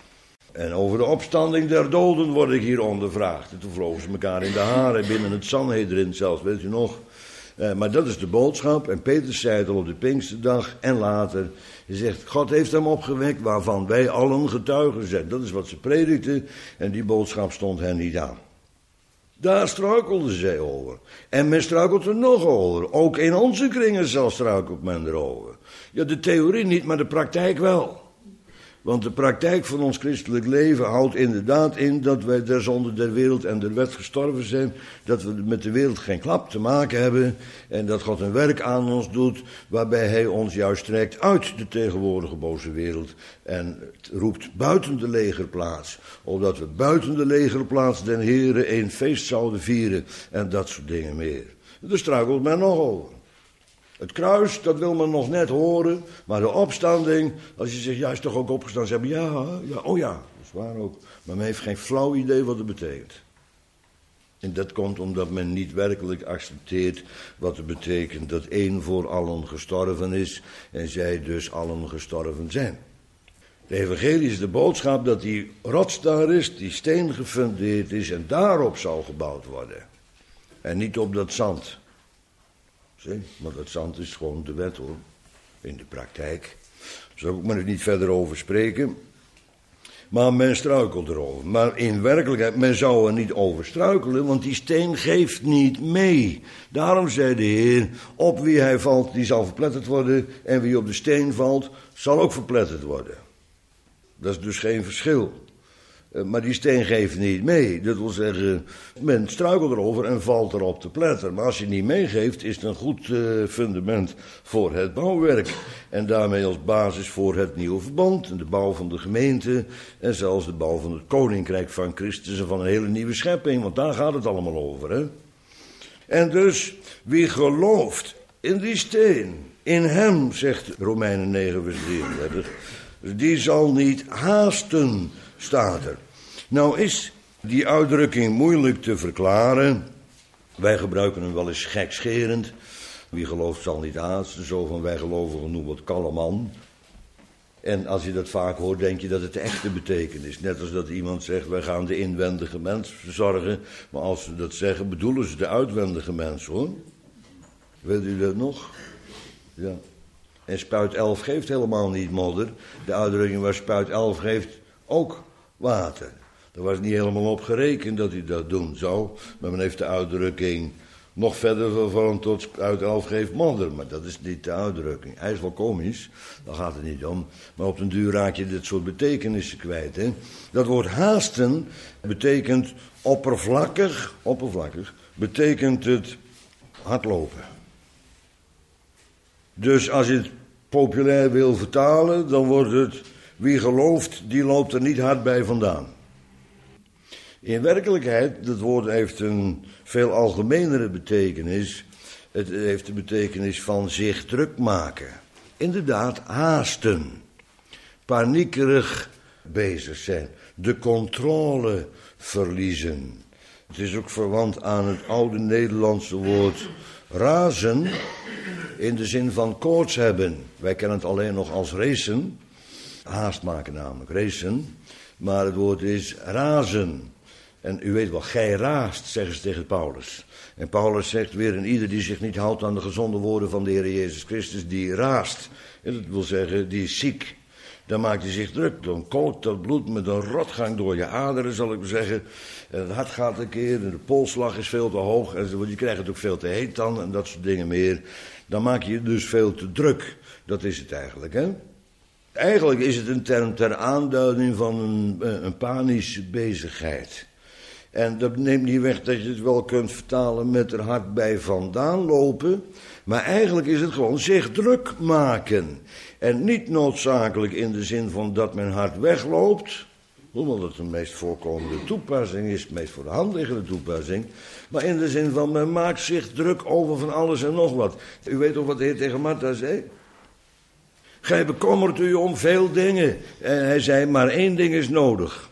En over de opstanding der doden word ik hier ondervraagd. En toen vlogen ze elkaar in de haren binnen het Sanhedrin zelfs, weet u nog. Maar dat is de boodschap. En Petrus zei het al op de Pinksterdag en later. Hij zegt, God heeft hem opgewekt waarvan wij allen getuigen zijn. Dat is wat ze predikten en die boodschap stond hen niet aan. Daar struikelden zij over. En men struikelt er nog over. Ook in onze kringen zelfs struikelt men erover. Ja, de theorie niet, maar de praktijk wel. Want de praktijk van ons christelijk leven houdt inderdaad in dat wij der zonde der wereld en der wet gestorven zijn. Dat we met de wereld geen klap te maken hebben. En dat God een werk aan ons doet waarbij hij ons juist trekt uit de tegenwoordige boze wereld. En roept buiten de legerplaats. Opdat we buiten de legerplaats den Heere een feest zouden vieren. En dat soort dingen meer. Daar struikelt men nog over. Het kruis, dat wil men nog net horen, maar de opstanding, als je zegt, ja, is toch ook opgestaan, zeggen ja, oh ja, dat is waar ook. Maar men heeft geen flauw idee wat het betekent. En dat komt omdat men niet werkelijk accepteert wat het betekent dat één voor allen gestorven is en zij dus allen gestorven zijn. De evangelie is de boodschap dat die rots daar is, die steen gefundeerd is en daarop zal gebouwd worden. En niet op dat zand. Zie, maar dat zand is gewoon de wet hoor, in de praktijk. Daar zal ik maar niet verder over spreken. Maar men struikelt erover. Maar in werkelijkheid, men zou er niet over struikelen, want die steen geeft niet mee. Daarom zei de Heer, op wie hij valt, die zal verpletterd worden. En wie op de steen valt, zal ook verpletterd worden. Dat is dus geen verschil. Maar die steen geeft niet mee. Dat wil zeggen, men struikelt erover en valt erop te pletteren. Maar als je niet meegeeft, is het een goed fundament voor het bouwwerk. En daarmee als basis voor het nieuwe verbond. En de bouw van de gemeente. En zelfs de bouw van het koninkrijk van Christus. En van een hele nieuwe schepping. Want daar gaat het allemaal over. Hè? En dus, wie gelooft in die steen, in hem, zegt Romeinen 9 vers 33. Die zal niet haasten. Staat er. Nou is die uitdrukking moeilijk te verklaren. Wij gebruiken hem wel eens gekscherend. Wie gelooft zal niet haasten. Zo van wij gelovigen noemen het kalle man. En als je dat vaak hoort, denk je dat het de echte betekenis. Net als dat iemand zegt, wij gaan de inwendige mens verzorgen. Maar als ze dat zeggen, bedoelen ze de uitwendige mens hoor. Weet u dat nog? Ja. En spuit 11 geeft helemaal niet modder. De uitdrukking waar spuit 11 geeft ook water. Er was niet helemaal op gerekend dat hij dat doen zou. Maar men heeft de uitdrukking nog verder vervormd tot spuit 11 geeft modder. Maar dat is niet de uitdrukking. Hij is wel komisch, daar gaat het niet om. Maar op den duur raak je dit soort betekenissen kwijt. Hè? Dat woord haasten betekent oppervlakkig betekent het hardlopen. Dus als je het populair wil vertalen, dan wordt het wie gelooft, die loopt er niet hard bij vandaan. In werkelijkheid, dat woord heeft een veel algemenere betekenis. Het heeft de betekenis van zich druk maken. Inderdaad, haasten. Paniekerig bezig zijn. De controle verliezen. Het is ook verwant aan het oude Nederlandse woord razen. In de zin van koorts hebben. Wij kennen het alleen nog als racen. Haast maken namelijk, racen. Maar het woord is razen. En u weet wel, gij raast, zeggen ze tegen Paulus. En Paulus zegt weer, en ieder die zich niet houdt aan de gezonde woorden van de Heer Jezus Christus, die raast. En dat wil zeggen, die is ziek. Dan maakt hij zich druk. Dan kolkt dat bloed met een rotgang door je aderen, zal ik maar zeggen. En het hart gaat een keer, en de polsslag is veel te hoog. En je krijgt het ook veel te heet dan, en dat soort dingen meer. Dan maak je je dus veel te druk. Dat is het eigenlijk, hè. Eigenlijk is het een term ter aanduiding van een panische bezigheid. En dat neemt niet weg dat je het wel kunt vertalen met er hard bij vandaan lopen. Maar eigenlijk is het gewoon zich druk maken. En niet noodzakelijk in de zin van dat men hard wegloopt. Hoewel dat de meest voorkomende toepassing is, de meest voor de hand liggende toepassing. Maar in de zin van men maakt zich druk over van alles en nog wat. U weet toch wat de Heer tegen Martha zei? Gij bekommert u om veel dingen. En hij zei, maar één ding is nodig.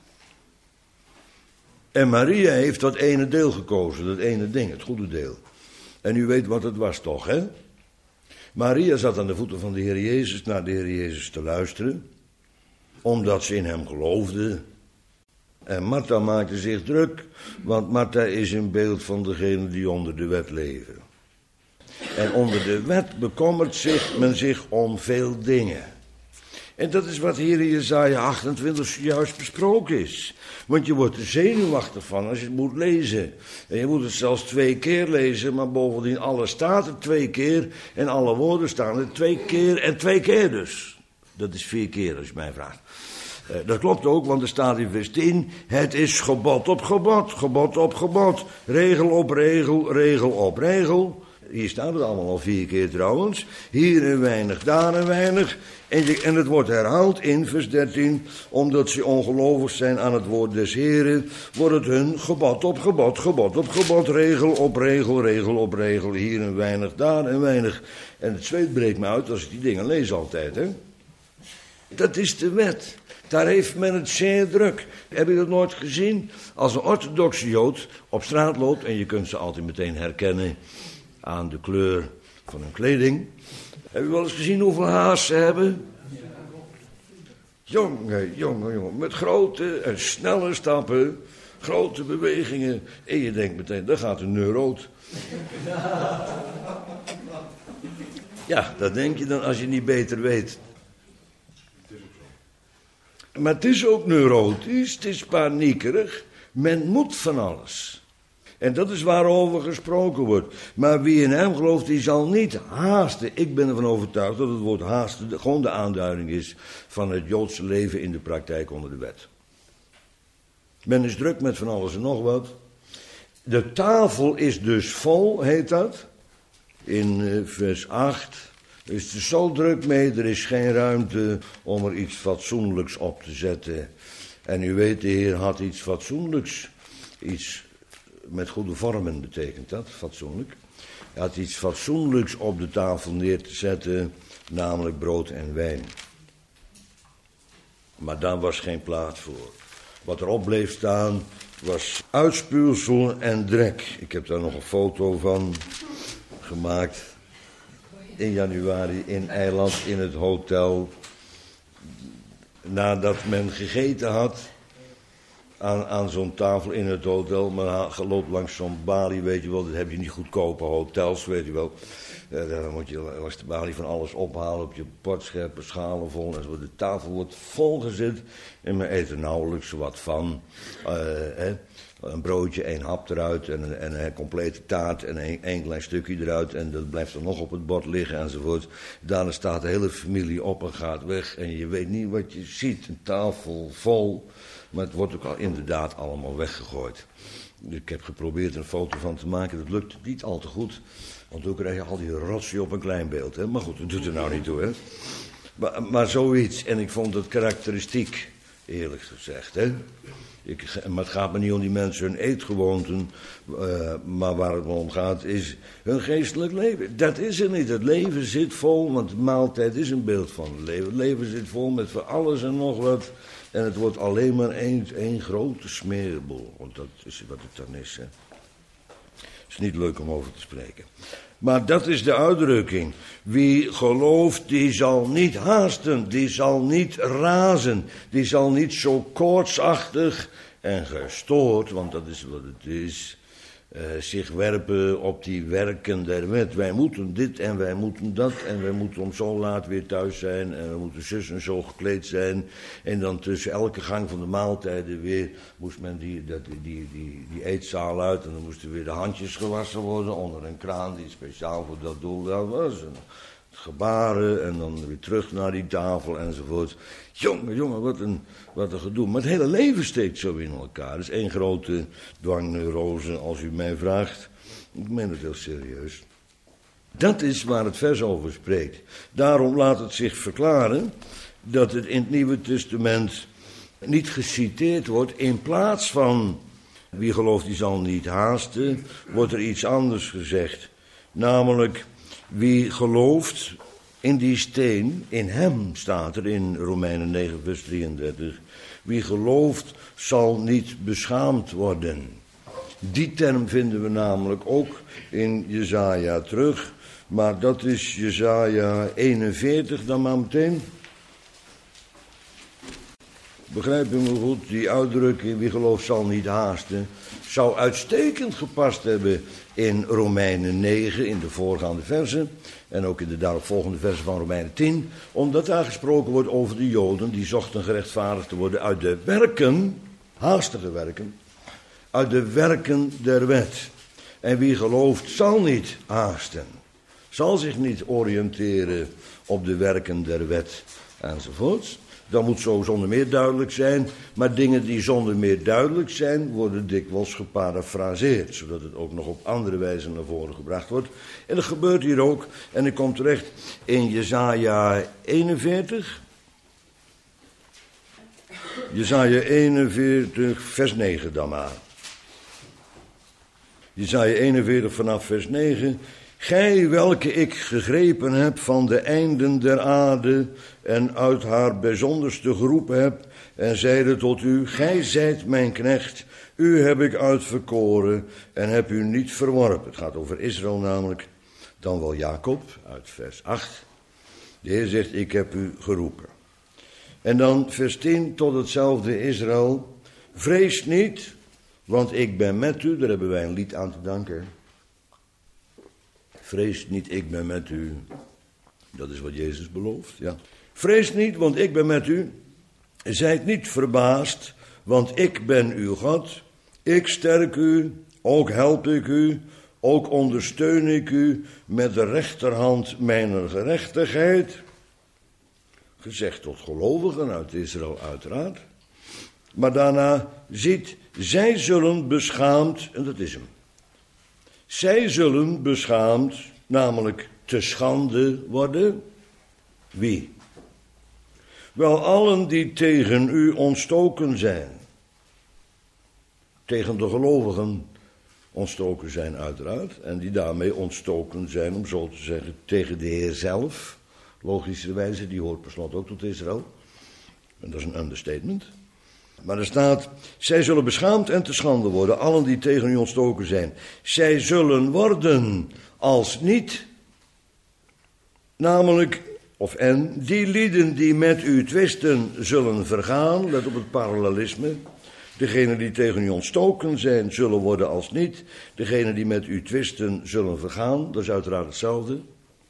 En Maria heeft dat ene deel gekozen, dat ene ding, het goede deel. En u weet wat het was toch, hè? Maria zat aan de voeten van de Heer Jezus naar de Heer Jezus te luisteren. omdat ze in hem geloofden. En Martha maakte zich druk, want Martha is een beeld van degene die onder de wet leven. En onder de wet bekommert men zich om veel dingen. En dat is wat hier in Jesaja 28 juist besproken is. Want je wordt er zenuwachtig van als je het moet lezen. En je moet het zelfs 2 keer lezen, maar bovendien alles staat er 2 keer. En alle woorden staan er 2 keer en 2 keer dus. Dat is 4 keer als je mij vraagt. Dat klopt ook, want er staat in vers 10, het is gebod op gebod, gebod op gebod, regel op regel, regel op regel. Hier staat het allemaal al 4 keer trouwens. Hier een weinig, daar een weinig. En het wordt herhaald in vers 13, omdat ze ongelovig zijn aan het woord des Heren, wordt het hun gebod op gebod, gebod op gebod, regel op regel, regel op regel. Hier een weinig, daar een weinig. En het zweet breekt me uit als ik die dingen lees altijd, hè. Dat is de wet. Daar heeft men het zeer druk. Heb je dat nooit gezien? Als een orthodoxe Jood op straat loopt, en je kunt ze altijd meteen herkennen aan de kleur van hun kleding. Heb je wel eens gezien hoeveel haast ze hebben? Jongen, met grote en snelle stappen, grote bewegingen. En je denkt meteen, daar gaat een neuroot. Ja, dat denk je dan als je niet beter weet. Maar het is ook neurotisch, het is paniekerig. Men moet van alles. En dat is waarover gesproken wordt. Maar wie in hem gelooft, die zal niet haasten. Ik ben ervan overtuigd dat het woord haasten gewoon de aanduiding is van het Joodse leven in de praktijk onder de wet. Men is druk met van alles en nog wat. De tafel is dus vol, heet dat. In vers 8 is het er zo druk mee, er is geen ruimte om er iets fatsoenlijks op te zetten. En u weet, de Heer had iets fatsoenlijks, iets met goede vormen betekent dat, fatsoenlijk. Hij had iets fatsoenlijks op de tafel neer te zetten, namelijk brood en wijn. Maar daar was geen plaats voor. Wat erop bleef staan was uitspuwsel en drek. Ik heb daar nog een foto van gemaakt in januari in Eiland in het hotel. Nadat men gegeten had aan zo'n tafel in het hotel. Men loopt langs zo'n balie, weet je wel, dat heb je niet goedkope hotels, weet je wel. Dan moet je langs de balie van alles ophalen op je portscherpen, schalen vol. En zo. De tafel wordt volgezet en men eet er nauwelijks wat van. Een broodje, 1 hap eruit en een complete taart en een klein stukje eruit. En dat blijft er nog op het bord liggen enzovoort. Daarna staat de hele familie op en gaat weg. En je weet niet wat je ziet. Een tafel vol. Maar het wordt ook al inderdaad allemaal weggegooid. Ik heb geprobeerd een foto van te maken. Dat lukt niet al te goed. Want ook krijg je al die rotzooi op een klein beeld. Hè? Maar goed, dat doet er nou niet toe. Hè? Maar zoiets. En ik vond het karakteristiek, eerlijk gezegd. Hè? Maar het gaat me niet om die mensen hun eetgewoonten. Maar waar het me om gaat is hun geestelijk leven. Dat is er niet. Het leven zit vol, want de maaltijd is een beeld van het leven. Het leven zit vol met van alles en nog wat. En het wordt alleen maar één grote smeerbol. Want dat is wat het dan is. Hè. Het is niet leuk om over te spreken. Maar dat is de uitdrukking. Wie gelooft, die zal niet haasten. Die zal niet razen. Die zal niet zo koortsachtig en gestoord, want dat is wat het is, zich werpen op die werken der wet. Wij moeten dit en wij moeten dat en wij moeten om zo laat weer thuis zijn en we moeten zus en zo gekleed zijn. En dan tussen elke gang van de maaltijden weer moest men die eetzaal uit en dan moesten weer de handjes gewassen worden onder een kraan die speciaal voor dat doel was. En gebaren en dan weer terug naar die tafel enzovoort. Jongen, wat een gedoe. Maar het hele leven steekt zo in elkaar. Het is één grote dwangneurose als u mij vraagt. Ik meen het heel serieus. Dat is waar het vers over spreekt. Daarom laat het zich verklaren dat het in het Nieuwe Testament niet geciteerd wordt. In plaats van wie gelooft die zal niet haasten, wordt er iets anders gezegd. Namelijk wie gelooft in die steen, in hem staat er in Romeinen 9 vers 33. Wie gelooft zal niet beschaamd worden. Die term vinden we namelijk ook in Jesaja terug. Maar dat is Jesaja 41 dan maar meteen. begrijp u me goed, die uitdrukking, wie gelooft zal niet haasten, zou uitstekend gepast hebben in Romeinen 9, in de voorgaande versen, en ook in de daaropvolgende versen van Romeinen 10, omdat daar gesproken wordt over de Joden, die zochten gerechtvaardigd te worden uit de werken, haastige werken, uit de werken der wet. En wie gelooft zal niet haasten, zal zich niet oriënteren op de werken der wet, enzovoorts. Dat moet zo zonder meer duidelijk zijn, maar dingen die zonder meer duidelijk zijn, worden dikwijls geparafraseerd, zodat het ook nog op andere wijze naar voren gebracht wordt. En dat gebeurt hier ook, en ik kom terecht in Jesaja 41. Jesaja 41, vers 9 dan maar. Jesaja 41 vanaf vers 9. Gij welke ik gegrepen heb van de einden der aarde en uit haar bijzonderste geroepen heb en zeide tot u, gij zijt mijn knecht, u heb ik uitverkoren en heb u niet verworpen. Het gaat over Israël namelijk, dan wel Jacob uit vers 8. De Heer zegt, ik heb u geroepen. En dan vers 10 tot hetzelfde Israël, vrees niet, want ik ben met u, daar hebben wij een lied aan te danken. Vrees niet, ik ben met u. Dat is wat Jezus belooft, ja. Vrees niet, want ik ben met u. Zijt niet verbaasd, want ik ben uw God. Ik sterk u, ook help ik u, ook ondersteun ik u met de rechterhand mijner gerechtigheid. Gezegd tot gelovigen uit Israël uiteraard. Maar daarna ziet, zij zullen beschaamd, en dat is hem. Zij zullen beschaamd, namelijk te schande worden. Wie? Wel, allen die tegen u ontstoken zijn. Tegen de gelovigen ontstoken zijn uiteraard. En die daarmee ontstoken zijn, om zo te zeggen, tegen de Heer zelf. Logischerwijze, die hoort per slot ook tot Israël. En dat is een understatement. Maar er staat, zij zullen beschaamd en te schande worden, allen die tegen u ontstoken zijn. Zij zullen worden als niet, namelijk, die lieden die met u twisten zullen vergaan, let op het parallelisme. Degenen die tegen u ontstoken zijn, zullen worden als niet. Degenen die met u twisten zullen vergaan, dat is uiteraard hetzelfde.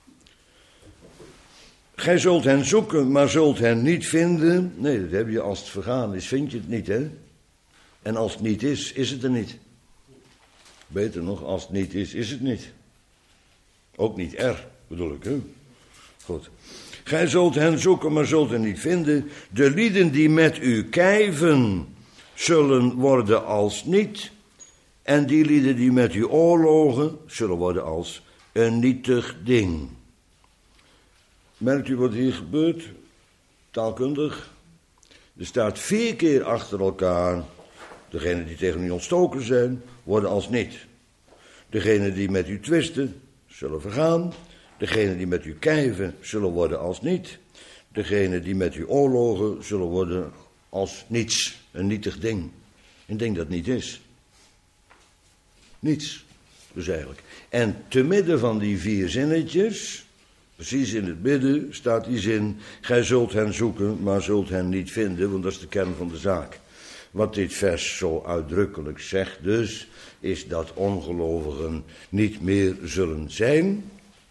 Gij zult hen zoeken, maar zult hen niet vinden. Nee, dat heb je als het vergaan is, vind je het niet, hè? En als het niet is, is het er niet. Beter nog, als het niet is, is het niet. Ook niet er, bedoel ik, hè? Goed. Gij zult hen zoeken, maar zult hen niet vinden. De lieden die met u kijven, zullen worden als niet. En die lieden die met u oorlogen, zullen worden als een nietig ding. Merkt u wat hier gebeurt? Taalkundig. Er staat 4 keer achter elkaar. Degenen die tegen u ontstoken zijn, worden als niet. Degenen die met u twisten, zullen vergaan. Degenen die met u kijven, zullen worden als niet. Degenen die met u oorlogen, zullen worden als niets. Een nietig ding. Een ding dat niet is. Niets. Dus eigenlijk. En te midden van die 4 zinnetjes, precies in het midden, staat die zin, gij zult hen zoeken, maar zult hen niet vinden, want dat is de kern van de zaak. Wat dit vers zo uitdrukkelijk zegt dus, is dat ongelovigen niet meer zullen zijn.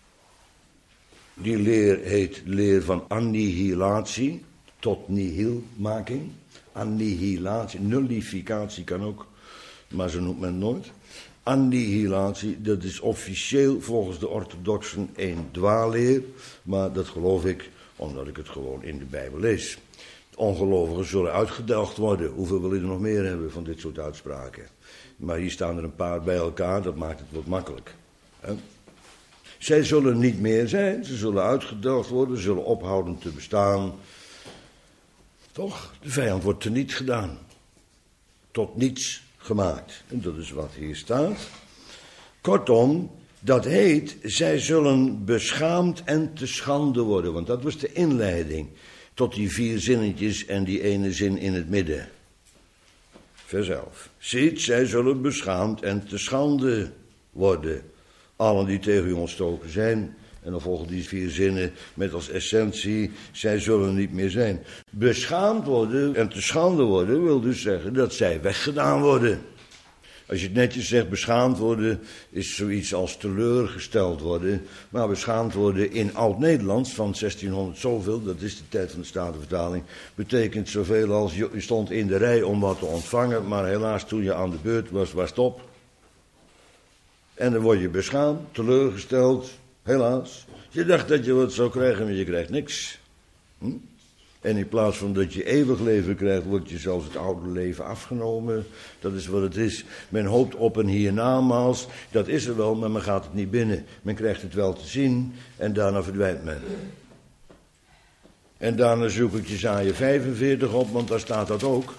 Die leer heet leer van annihilatie, tot nihilmaking. Annihilatie, nullificatie kan ook, maar zo noemt men het nooit. Annihilatie, dat is officieel volgens de orthodoxen een dwaalleer, maar dat geloof ik omdat ik het gewoon in de Bijbel lees. Ongelovigen zullen uitgedelgd worden. Hoeveel wil je er nog meer hebben van dit soort uitspraken? Maar hier staan er een paar bij elkaar, dat maakt het wat makkelijk. Hè? Zij zullen niet meer zijn, ze zullen uitgedelgd worden, zullen ophouden te bestaan. Toch, de vijand wordt teniet gedaan. Tot niets gemaakt. En dat is wat hier staat. Kortom, dat heet, zij zullen beschaamd en te schande worden. Want dat was de inleiding tot die 4 zinnetjes en die ene zin in het midden. Vers 11. Ziet, zij zullen beschaamd en te schande worden. Allen die tegen u ontstoken zijn, En dan volgen die 4 zinnen met als essentie, zij zullen niet meer zijn. Beschaamd worden en te schande worden wil dus zeggen dat zij weggedaan worden. Als je het netjes zegt, beschaamd worden is zoiets als teleurgesteld worden. Maar beschaamd worden in Oud-Nederlands van 1600 zoveel, dat is de tijd van de Statenvertaling, betekent zoveel als je stond in de rij om wat te ontvangen, maar helaas toen je aan de beurt was, was het op. En dan word je beschaamd, teleurgesteld, helaas. Je dacht dat je wat zou krijgen, maar je krijgt niks. En in plaats van dat je eeuwig leven krijgt, wordt je zelfs het oude leven afgenomen. Dat is wat het is. Men hoopt op een hiernamaals. Dat is er wel, maar men gaat het niet binnen. Men krijgt het wel te zien en daarna verdwijnt men. En daarna zoek ik Jesaja 45 op, want daar staat dat ook.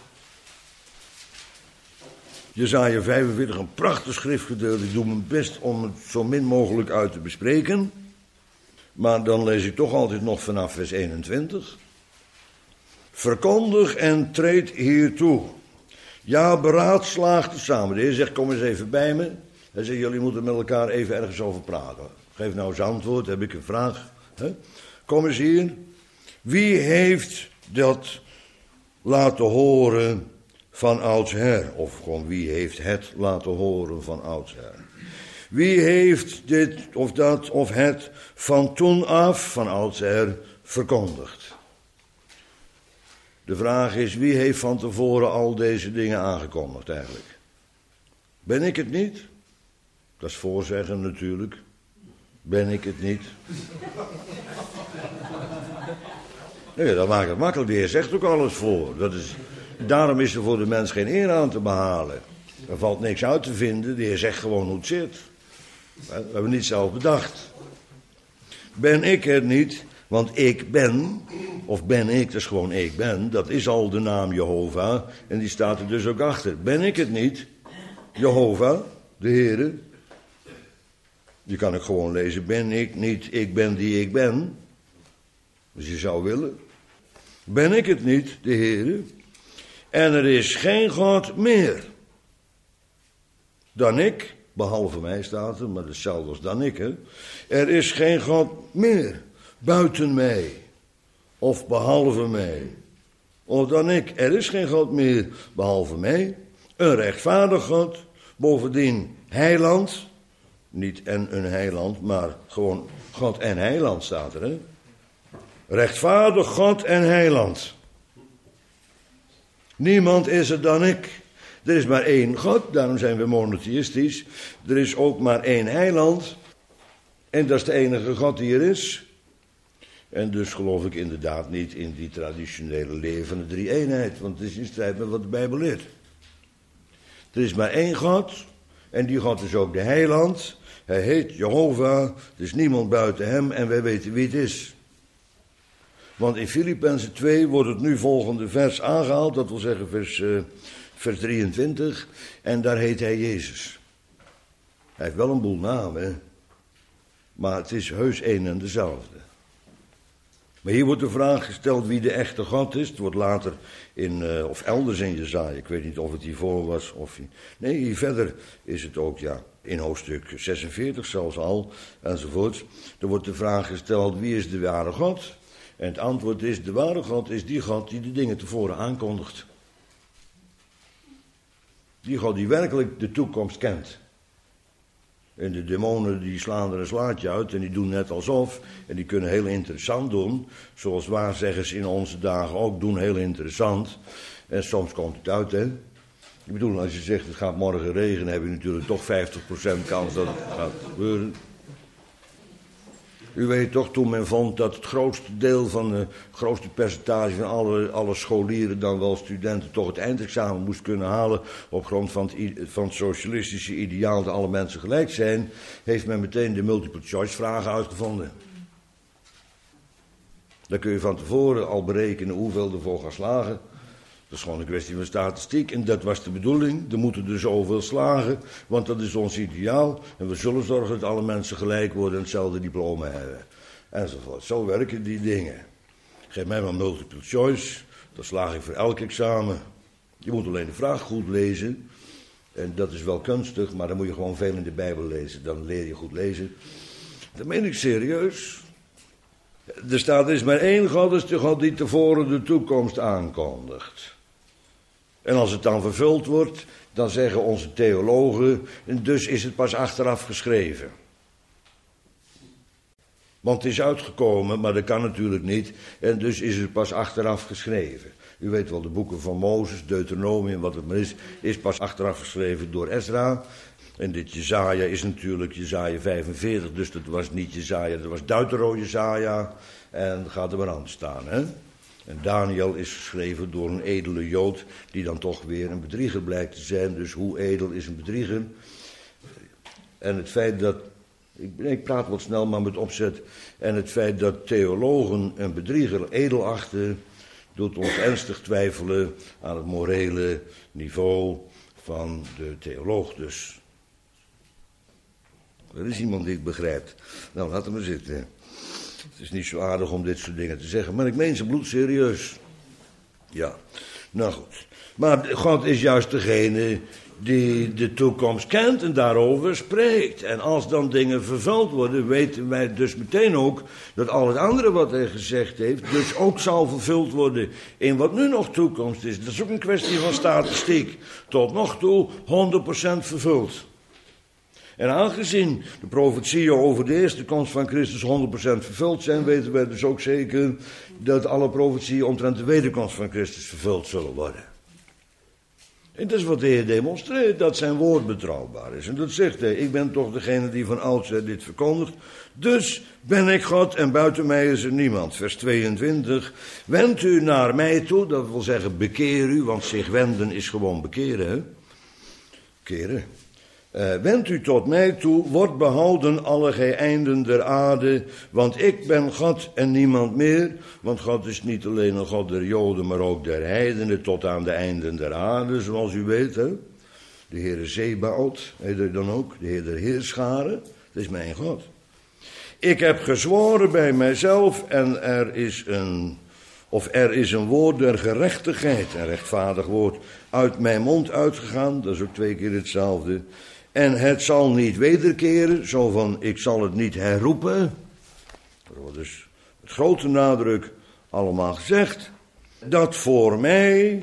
Jesaja 45, een prachtig schriftgedeelte. Ik doe mijn best om het zo min mogelijk uit te bespreken. Maar dan lees ik toch altijd nog vanaf vers 21. Verkondig en treed hiertoe. Ja, beraadslaag te samen. De Heer zegt, kom eens even bij me. Hij zegt, jullie moeten met elkaar even ergens over praten. Geef nou eens antwoord, heb ik een vraag. Kom eens hier. Wie heeft dat laten horen van oudsher? Of gewoon, wie heeft het laten horen van oudsher? Wie heeft dit of dat of het van toen af, van oudsher, verkondigd? De vraag is, wie heeft van tevoren al deze dingen aangekondigd eigenlijk? Ben ik het niet? Dat is voorzeggen natuurlijk. Ben ik het niet? Nee, dat maakt het makkelijk. De Heer zegt ook alles voor. Daarom is er voor de mens geen eer aan te behalen. Er valt niks uit te vinden. De Heer zegt gewoon hoe het zit. We hebben het niet zelf bedacht. Ben ik het niet? Want ik ben, of ben ik, dat is gewoon ik ben, dat is al de naam Jehovah. En die staat er dus ook achter. Ben ik het niet? Jehovah, de Heere. Je kan ook gewoon lezen, ben ik niet, ik ben die ik ben. Als je zou willen. Ben ik het niet, de Heere? En er is geen God meer dan ik, behalve mij staat er, maar dat is hetzelfde als dan ik, hè. Er is geen God meer buiten mij, of behalve mij, of dan ik. Er is geen God meer behalve mij, een rechtvaardig God, bovendien heiland, niet en een heiland, maar gewoon God en heiland staat er, hè. Rechtvaardig God en heiland. Niemand is er dan ik. Er is maar één God, daarom zijn we monotheïstisch. Er is ook maar één heiland. En dat is de enige God die er is. En dus geloof ik inderdaad niet in die traditionele levende drie-eenheid. Want het is in strijd met wat de Bijbel leert. Er is maar één God. En die God is ook de heiland. Hij heet Jehovah. Er is niemand buiten hem en wij weten wie het is. Want in Filippenzen 2 wordt het nu volgende vers aangehaald. Dat wil zeggen vers 23. En daar heet hij Jezus. Hij heeft wel een boel namen. Maar het is heus één en dezelfde. Maar hier wordt de vraag gesteld wie de echte God is. Het wordt later of elders in Jesaja. Ik weet niet of het hiervoor was. Nee, hier verder is het ook, ja. In hoofdstuk 46 zelfs al, enzovoort. Er wordt de vraag gesteld, wie is de ware God? En het antwoord is, de ware God is die God die de dingen tevoren aankondigt. Die God die werkelijk de toekomst kent. En de demonen die slaan er een slaatje uit en die doen net alsof. En die kunnen heel interessant doen. Zoals waarzeggers in onze dagen ook doen, heel interessant. En soms komt het uit, hè. Ik bedoel, als je zegt het gaat morgen regenen, heb je natuurlijk toch 50% kans dat het gaat gebeuren. U weet toch, toen men vond dat het grootste deel van het grootste percentage van alle scholieren, dan wel studenten, toch het eindexamen moest kunnen halen op grond van het socialistische ideaal dat alle mensen gelijk zijn, heeft men meteen de multiple choice vragen uitgevonden. Dan kun je van tevoren al berekenen hoeveel ervoor gaan slagen. Dat is gewoon een kwestie van statistiek. En dat was de bedoeling. Er moeten er zoveel slagen. Want dat is ons ideaal. En we zullen zorgen dat alle mensen gelijk worden en hetzelfde diploma hebben. Enzovoort. Zo werken die dingen. Geef mij maar multiple choice. Dan slaag ik voor elk examen. Je moet alleen de vraag goed lezen. En dat is wel kunstig. Maar dan moet je gewoon veel in de Bijbel lezen. Dan leer je goed lezen. Dat meen ik serieus. Er staat, er is maar één God, is de God die tevoren de toekomst aankondigt. En als het dan vervuld wordt, dan zeggen onze theologen, dus is het pas achteraf geschreven. Want het is uitgekomen, maar dat kan natuurlijk niet, en dus is het pas achteraf geschreven. U weet wel, de boeken van Mozes, Deuteronomium, wat het maar is pas achteraf geschreven door Ezra. En dit Jesaja is natuurlijk Jesaja 45, dus dat was niet Jesaja, dat was Deutero-Jesaja. En gaat er maar aan staan, hè. En Daniel is geschreven door een edele Jood, die dan toch weer een bedrieger blijkt te zijn. Dus hoe edel is een bedrieger? En het feit dat, ik praat wat snel, maar met opzet. En het feit dat theologen een bedrieger edel achten, doet ons ernstig twijfelen aan het morele niveau van de theoloog dus. Er is iemand die het begrijpt. Nou, laat hem maar zitten. Het is niet zo aardig om dit soort dingen te zeggen, maar ik meen ze bloedserieus. Ja, nou goed. Maar God is juist degene die de toekomst kent en daarover spreekt. En als dan dingen vervuld worden, weten wij dus meteen ook dat al het andere wat hij gezegd heeft, dus ook zal vervuld worden in wat nu nog toekomst is. Dat is ook een kwestie van statistiek. Tot nog toe 100% vervuld. En aangezien de profetieën over de eerste komst van Christus 100% vervuld zijn, weten wij dus ook zeker dat alle profetieën omtrent de wederkomst van Christus vervuld zullen worden. En dat is wat de Heer demonstreert, dat zijn woord betrouwbaar is. En dat zegt hij, ik ben toch degene die van oudsher dit verkondigt. Dus ben ik God en buiten mij is er niemand. Vers 22, wend u naar mij toe, dat wil zeggen bekeer u, want zich wenden is gewoon bekeren, hè? Keren. Wend u tot mij toe, wordt behouden alle gij einden der aarde, want ik ben God en niemand meer. Want God is niet alleen een God der Joden, maar ook der heidenen tot aan de einden der aarde, zoals u weet. Hè? De Heere Zebaot, heet hij dan ook, de Heer der Heerscharen, dat is mijn God. Ik heb gezworen bij mijzelf en er is een woord der gerechtigheid, een rechtvaardig woord, uit mijn mond uitgegaan, dat is ook 2 keer hetzelfde. En het zal niet wederkeren, zo van ik zal het niet herroepen. Er wordt dus met grote nadruk allemaal gezegd, dat voor mij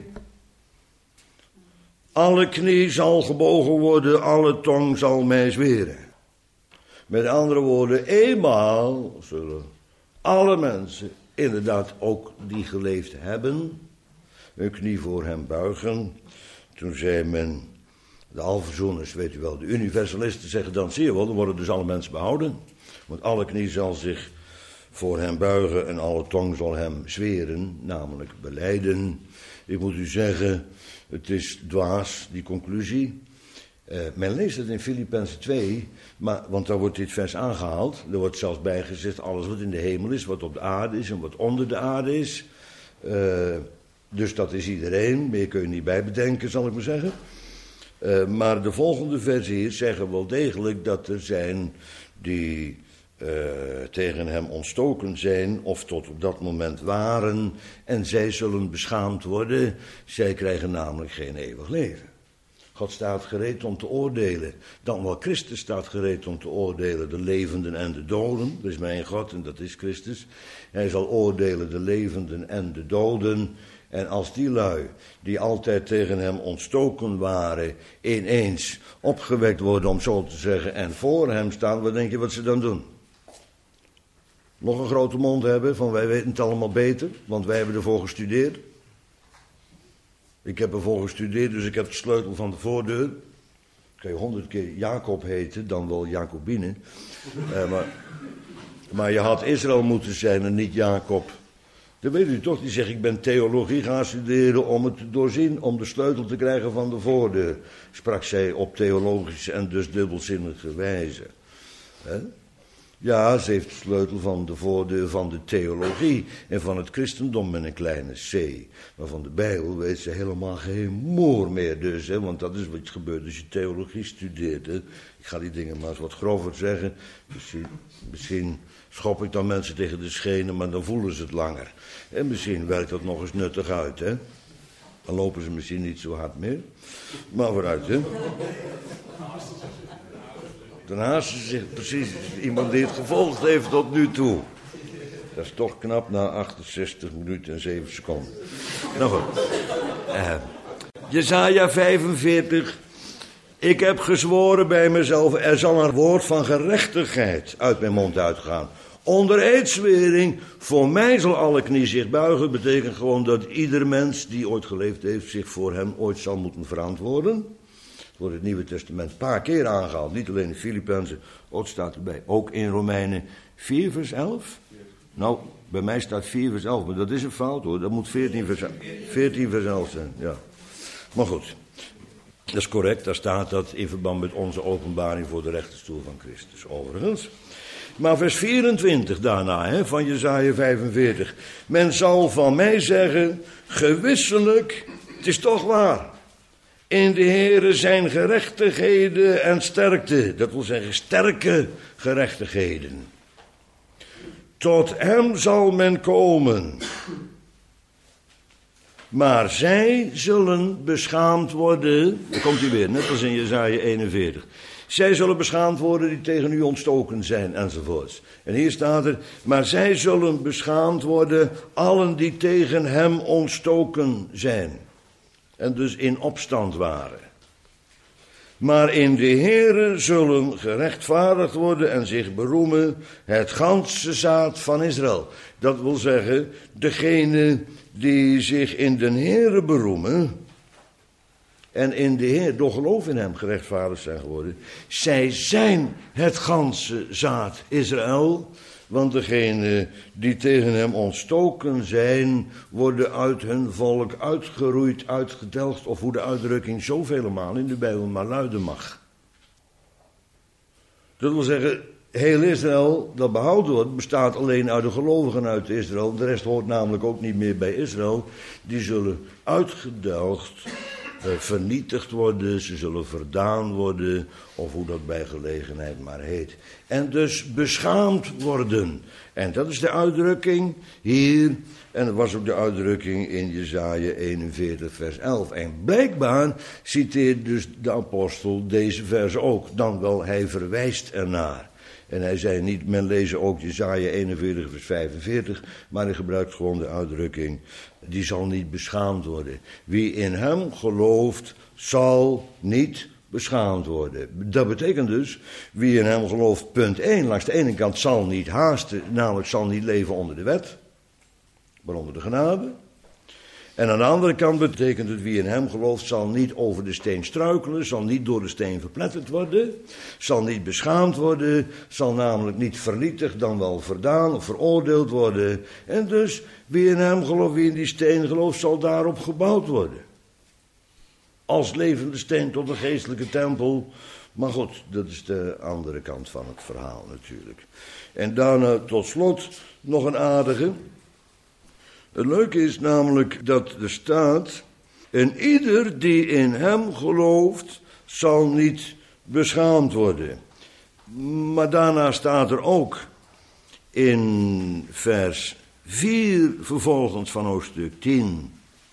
alle knie zal gebogen worden, alle tong zal mij zweren. Met andere woorden, eenmaal zullen alle mensen, inderdaad ook die geleefd hebben, hun knie voor hem buigen. Toen zei men, de alverzoeners, weet u wel, de universalisten zeggen dan, zie je wel, dan worden dus alle mensen behouden. Want alle knie zal zich voor hem buigen en alle tong zal hem zweren, namelijk belijden. Ik moet u zeggen, het is dwaas, die conclusie. Men leest het in Filippenzen 2, want daar wordt dit vers aangehaald. Er wordt zelfs bijgezegd, alles wat in de hemel is, wat op de aarde is en wat onder de aarde is. Dus dat is iedereen, meer kun je niet bij bedenken, zal ik maar zeggen. Maar de volgende versen hier zeggen wel degelijk dat er zijn die tegen hem ontstoken zijn of tot op dat moment waren en zij zullen beschaamd worden. Zij krijgen namelijk geen eeuwig leven. God staat gereed om te oordelen. Dan wel Christus staat gereed om te oordelen de levenden en de doden. Dat is mijn God en dat is Christus. Hij zal oordelen de levenden en de doden. En als die lui, die altijd tegen hem ontstoken waren, ineens opgewekt worden, om zo te zeggen, en voor hem staan, wat denk je wat ze dan doen? Nog een grote mond hebben, van wij weten het allemaal beter, want wij hebben ervoor gestudeerd. Ik heb ervoor gestudeerd, dus ik heb de sleutel van de voordeur. Kan je 100 keer Jacob heten, dan wel Jacobine. Maar je had Israël moeten zijn en niet Jacob. Dat weet u toch, die zegt ik ben theologie gaan studeren om het te doorzien, om de sleutel te krijgen van de voordeur. Sprak zij op theologische en dus dubbelzinnige wijze. He? Ja, ze heeft de sleutel van de voordeur van de theologie en van het christendom met een kleine c. Maar van de Bijbel weet ze helemaal geen moer meer dus, hè, want dat is wat gebeurt als je theologie studeert. Hè. Ik ga die dingen maar eens wat grover zeggen. Misschien schop ik dan mensen tegen de schenen, maar dan voelen ze het langer. En misschien werkt dat nog eens nuttig uit, hè. Dan lopen ze misschien niet zo hard meer. Maar vooruit, hè. Dan haasten ze zich precies iemand die het gevolgd heeft tot nu toe. Dat is toch knap na 68 minuten en 7 seconden. Nou goed. Jesaja 45. Ik heb gezworen bij mezelf, er zal een woord van gerechtigheid uit mijn mond uitgaan. Onder eedzwering, voor mij zal alle knie zich buigen. Betekent gewoon dat ieder mens die ooit geleefd heeft zich voor hem ooit zal moeten verantwoorden. Het wordt het Nieuwe Testament een paar keer aangehaald. Niet alleen in Filippenzen, ook staat erbij. Ook in Romeinen 4 vers 11. Nou, bij mij staat 4 vers 11, maar dat is een fout hoor. Dat moet 14 vers 11 zijn, ja. Maar goed, dat is correct. Daar staat dat in verband met onze openbaring voor de rechterstoel van Christus. Overigens. Maar vers 24 daarna, van Jesaja 45. Men zal van mij zeggen, gewisselijk, het is toch waar. In de Heere zijn gerechtigheden en sterkte. Dat wil zeggen sterke gerechtigheden. Tot hem zal men komen. Maar zij zullen beschaamd worden. Daar komt hij weer, net als in Jesaja 41. Zij zullen beschaamd worden die tegen u ontstoken zijn, enzovoorts. En hier staat er, maar zij zullen beschaamd worden, allen die tegen hem ontstoken zijn. En dus in opstand waren. Maar in de Heere zullen gerechtvaardigd worden en zich beroemen het ganse zaad van Israël. Dat wil zeggen, degene die zich in de Heere beroemen en in de Heer door geloof in hem gerechtvaardigd zijn geworden. Zij zijn het ganse zaad Israël. Want degenen die tegen hem ontstoken zijn, worden uit hun volk uitgeroeid, uitgedelgd, of hoe de uitdrukking zoveel malen in de Bijbel maar luiden mag. Dat wil zeggen, heel Israël dat behouden wordt, bestaat alleen uit de gelovigen uit Israël. De rest hoort namelijk ook niet meer bij Israël. Die zullen uitgedelgd, vernietigd worden, ze zullen verdaan worden, of hoe dat bij gelegenheid maar heet. En dus beschaamd worden. En dat is de uitdrukking hier, en dat was ook de uitdrukking in Jesaja 41 vers 11. En blijkbaar citeert dus de apostel deze vers ook, dan wel hij verwijst ernaar. En hij zei niet, men lezen ook Jesaja 41 vers 45, maar hij gebruikt gewoon de uitdrukking, die zal niet beschaamd worden. Wie in hem gelooft, zal niet beschaamd worden. Dat betekent dus, wie in hem gelooft, punt 1, langs de ene kant zal niet haasten, namelijk zal niet leven onder de wet, maar onder de genade. En aan de andere kant betekent het, wie in hem gelooft, zal niet over de steen struikelen, zal niet door de steen verpletterd worden, zal niet beschaamd worden, zal namelijk niet vernietigd, dan wel verdaan of veroordeeld worden. En dus, wie in hem gelooft, wie in die steen gelooft, zal daarop gebouwd worden. Als levende steen tot een geestelijke tempel. Maar goed, dat is de andere kant van het verhaal natuurlijk. En daarna tot slot nog een aardige. Het leuke is namelijk dat er staat, en ieder die in hem gelooft, zal niet beschaamd worden. Maar daarna staat er ook in vers 4 vervolgens van hoofdstuk 10.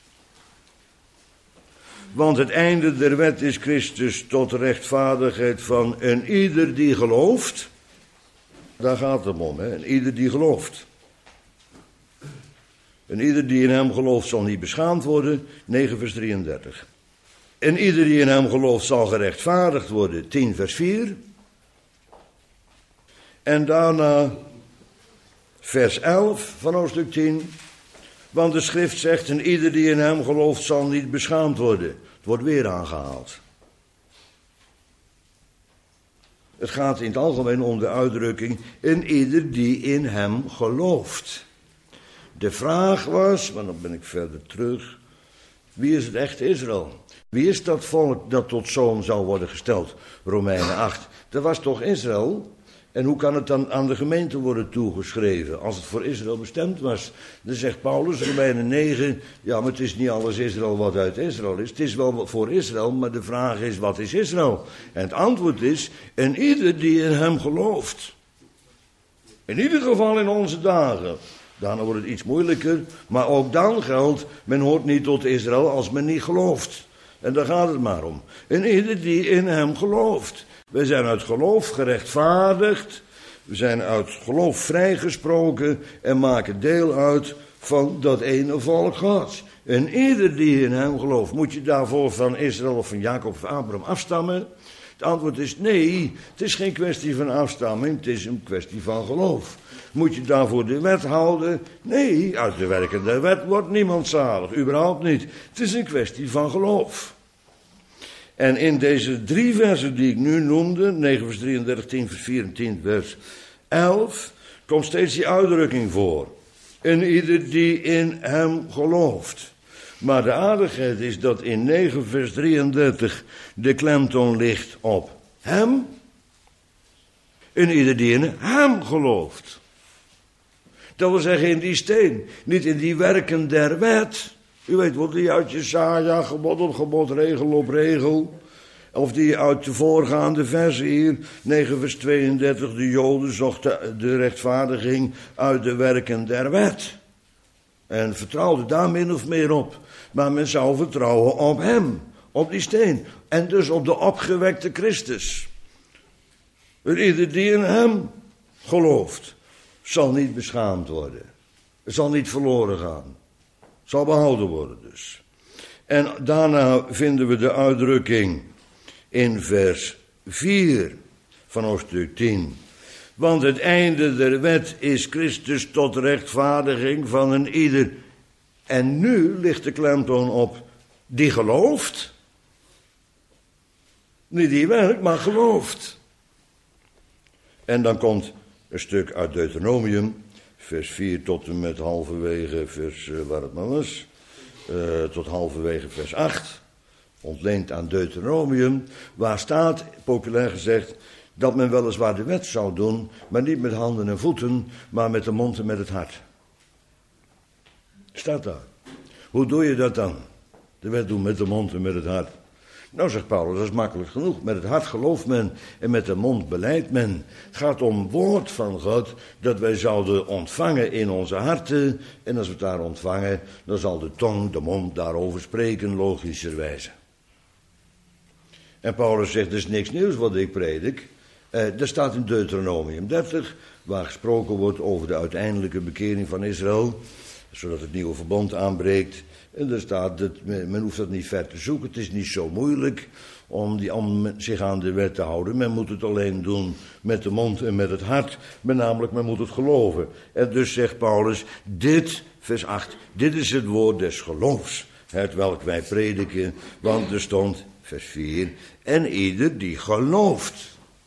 Want het einde der wet is Christus tot rechtvaardigheid van en ieder die gelooft. Daar gaat het om, hè? En ieder die gelooft. En ieder die in hem gelooft zal niet beschaamd worden, 9 vers 33. En ieder die in hem gelooft zal gerechtvaardigd worden, 10 vers 4. En daarna vers 11 van hoofdstuk 10. Want de schrift zegt, en ieder die in hem gelooft zal niet beschaamd worden. Het wordt weer aangehaald. Het gaat in het algemeen om de uitdrukking, en ieder die in hem gelooft. De vraag was, maar dan ben ik verder terug, wie is het echte Israël? Wie is dat volk dat tot zoon zou worden gesteld? Romeinen 8. Dat was toch Israël? En hoe kan het dan aan de gemeente worden toegeschreven als het voor Israël bestemd was? Dan zegt Paulus, Romeinen 9, ja, maar het is niet alles Israël wat uit Israël is. Het is wel voor Israël, maar de vraag is, wat is Israël? En het antwoord is, en ieder die in hem gelooft. In ieder geval in onze dagen. Daarna wordt het iets moeilijker, maar ook dan geldt, men hoort niet tot Israël als men niet gelooft. En daar gaat het maar om. En ieder die in hem gelooft. Wij zijn uit geloof gerechtvaardigd. We zijn uit geloof vrijgesproken en maken deel uit van dat ene volk Gods. En ieder die in hem gelooft, moet je daarvoor van Israël of van Jacob of Abraham afstammen? Het antwoord is nee, het is geen kwestie van afstamming, het is een kwestie van geloof. Moet je daarvoor de wet houden? Nee, uit de werken der wet wordt niemand zalig, überhaupt niet. Het is een kwestie van geloof. En in deze 3 versen die ik nu noemde, 9 vers 33, 10 vers 4 en 10 vers 11, komt steeds die uitdrukking voor. En ieder die in hem gelooft. Maar de aardigheid is dat in 9 vers 33 de klemtoon ligt op hem. En ieder die in hem gelooft. Dat wil zeggen in die steen, niet in die werken der wet. U weet wel, die uit Jesaja, gebod op gebod, regel op regel. Of die uit de voorgaande versen hier, 9 vers 32, de Joden zochten de rechtvaardiging uit de werken der wet. En vertrouwde daar min of meer op. Maar men zou vertrouwen op hem, op die steen. En dus op de opgewekte Christus. En ieder die in hem gelooft, zal niet beschaamd worden. Het zal niet verloren gaan. Zal behouden worden dus. En daarna vinden we de uitdrukking in vers 4 van hoofdstuk 10. Want het einde der wet is Christus tot rechtvaardiging van een ieder. En nu ligt de klemtoon op die gelooft. Niet die werkt, maar gelooft. En dan komt een stuk uit Deuteronomium, vers 4 tot en met halverwege vers, waar het maar was, tot halverwege vers 8. Ontleend aan Deuteronomium, waar staat, populair gezegd, dat men weliswaar de wet zou doen, maar niet met handen en voeten, maar met de mond en met het hart. Staat daar. Hoe doe je dat dan? De wet doen met de mond en met het hart. Nou, zegt Paulus, dat is makkelijk genoeg. Met het hart gelooft men en met de mond belijdt men. Het gaat om woord van God dat wij zouden ontvangen in onze harten. En als we het daar ontvangen, dan zal de tong, de mond daarover spreken, logischerwijze. En Paulus zegt, er is niks nieuws wat ik predik. Dat staat in Deuteronomium 30, waar gesproken wordt over de uiteindelijke bekering van Israël, zodat het nieuwe verbond aanbreekt. En er staat, men hoeft dat niet ver te zoeken, het is niet zo moeilijk om zich aan de wet te houden. Men moet het alleen doen met de mond en met het hart, maar namelijk men moet het geloven. En dus zegt Paulus, dit, vers 8, dit is het woord des geloofs, hetwelk wij prediken, want er stond, vers 4, en ieder die gelooft.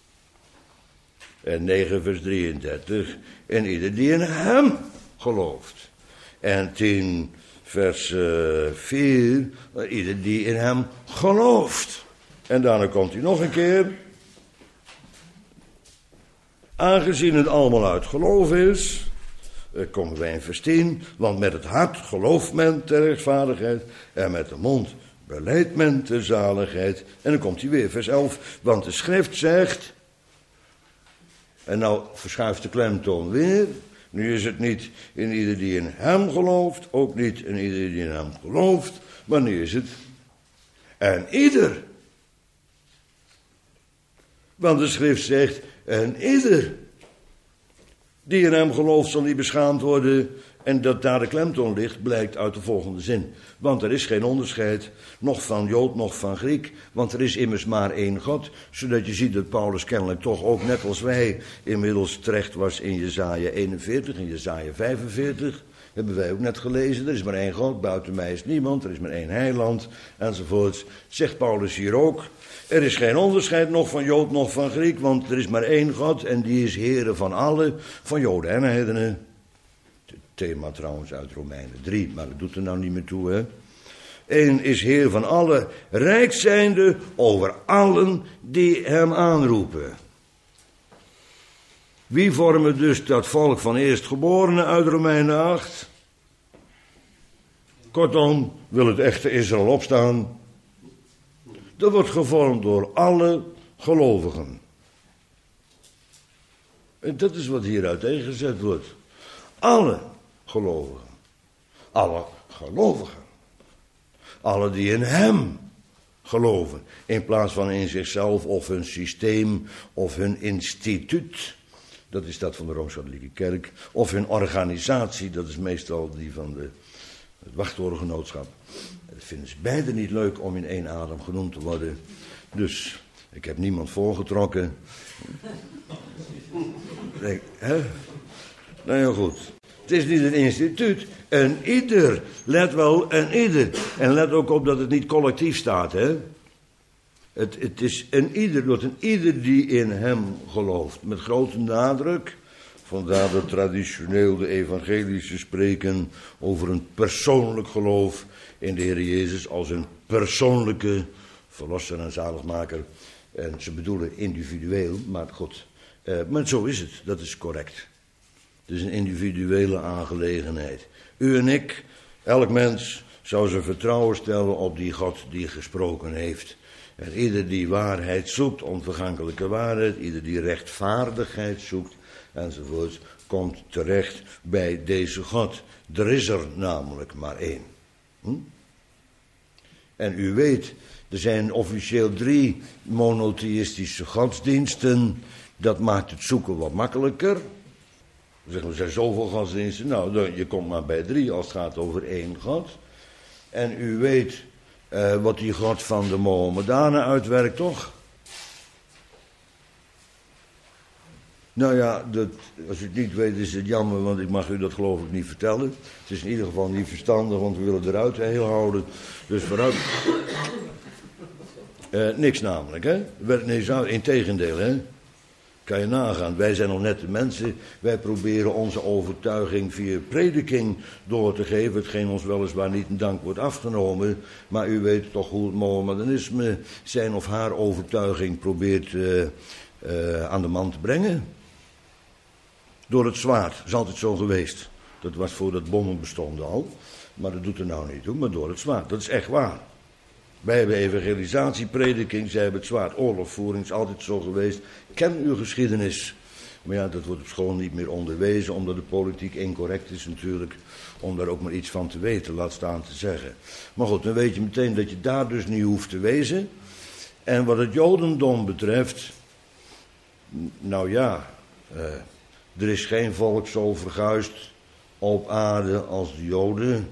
En 9 vers 33, en ieder die in hem gelooft. En 10 vers 4, ieder die in hem gelooft. En daarna komt hij nog een keer. Aangezien het allemaal uit geloof is, komen wij in vers 10, want met het hart gelooft men ter rechtvaardigheid en met de mond belijdt men ter zaligheid. En dan komt hij weer, vers 11, want de schrift zegt, en nou verschuift de klemtoon weer. Nu is het niet in ieder die in hem gelooft, ook niet in ieder die in hem gelooft, maar nu is het en ieder. Want de schrift zegt, en ieder die in hem gelooft zal niet beschaamd worden. En dat daar de klemtoon ligt, blijkt uit de volgende zin. Want er is geen onderscheid, nog van Jood, nog van Griek. Want er is immers maar één God. Zodat je ziet dat Paulus kennelijk toch ook, net als wij, inmiddels terecht was in Jesaja 41, in Jesaja 45. Hebben wij ook net gelezen. Er is maar één God, buiten mij is niemand. Er is maar één heiland, enzovoorts. Zegt Paulus hier ook. Er is geen onderscheid, nog van Jood, nog van Griek. Want er is maar één God en die is Heere van allen, van Joden en heidenen. Thema trouwens uit Romeinen 3, maar dat doet er nou niet meer toe, hè. Eén is Heer van allen, rijk zijnde over allen die hem aanroepen. Wie vormen dus dat volk van eerstgeborenen uit Romeinen 8? Kortom, wil het echte Israël opstaan? Dat wordt gevormd door alle gelovigen. En dat is wat hier uiteengezet wordt. Alle gelovigen. Alle gelovigen. Alle die in hem geloven. In plaats van in zichzelf of hun systeem of hun instituut. Dat is dat van de Rooms-Katholieke Kerk. Of hun organisatie, dat is meestal die van het Wachttorengenootschap. Dat vinden ze beide niet leuk om in één adem genoemd te worden. Dus ik heb niemand voorgetrokken. Hè? Nou ja, goed. Het is niet een instituut. Een ieder. Let wel, een ieder. En let ook op dat het niet collectief staat, hè. Het is een ieder, door een ieder die in hem gelooft. Met grote nadruk. Vandaar dat traditioneel de evangelische spreken over een persoonlijk geloof in de Heer Jezus als een persoonlijke verlosser en zaligmaker. En ze bedoelen individueel, maar goed. Maar zo is het, dat is correct. Het is een individuele aangelegenheid. U en ik, elk mens, zou zijn vertrouwen stellen op die God die gesproken heeft. En ieder die waarheid zoekt, onvergankelijke waarheid, ieder die rechtvaardigheid zoekt, enzovoort, komt terecht bij deze God. Er is er namelijk maar één. En u weet, er zijn officieel 3 monotheïstische godsdiensten. Dat maakt het zoeken wat makkelijker. We zeggen, er zijn zoveel godsdiensten. Nou, je komt maar bij 3 als het gaat over 1 God. En u weet wat die God van de Mohammedanen uitwerkt, toch? Nou ja, als u het niet weet is het jammer, want ik mag u dat geloof ik niet vertellen. Het is in ieder geval niet verstandig, want we willen eruit heel houden. Dus vooruit. Niks namelijk, hè? Nee, integendeel, hè? Kan je nagaan, wij zijn nog net de mensen. Wij proberen onze overtuiging via prediking door te geven. Hetgeen ons weliswaar niet in dank wordt afgenomen. Maar u weet toch hoe het Mohammedanisme zijn of haar overtuiging probeert aan de man te brengen. Door het zwaard, dat is altijd zo geweest. Dat was voordat bommen bestonden al. Maar dat doet er nou niet toe, maar door het zwaard. Dat is echt waar. Wij hebben evangelisatieprediking, zij hebben het zwaard. Oorlogvoering is altijd zo geweest. Ken uw geschiedenis. Maar ja, dat wordt op school niet meer onderwezen, omdat de politiek incorrect is natuurlijk. Om daar ook maar iets van te weten, laat staan te zeggen. Maar goed, dan weet je meteen dat je daar dus niet hoeft te wezen. En wat het Jodendom betreft, nou ja, er is geen volk zo verguisd op aarde als de Joden.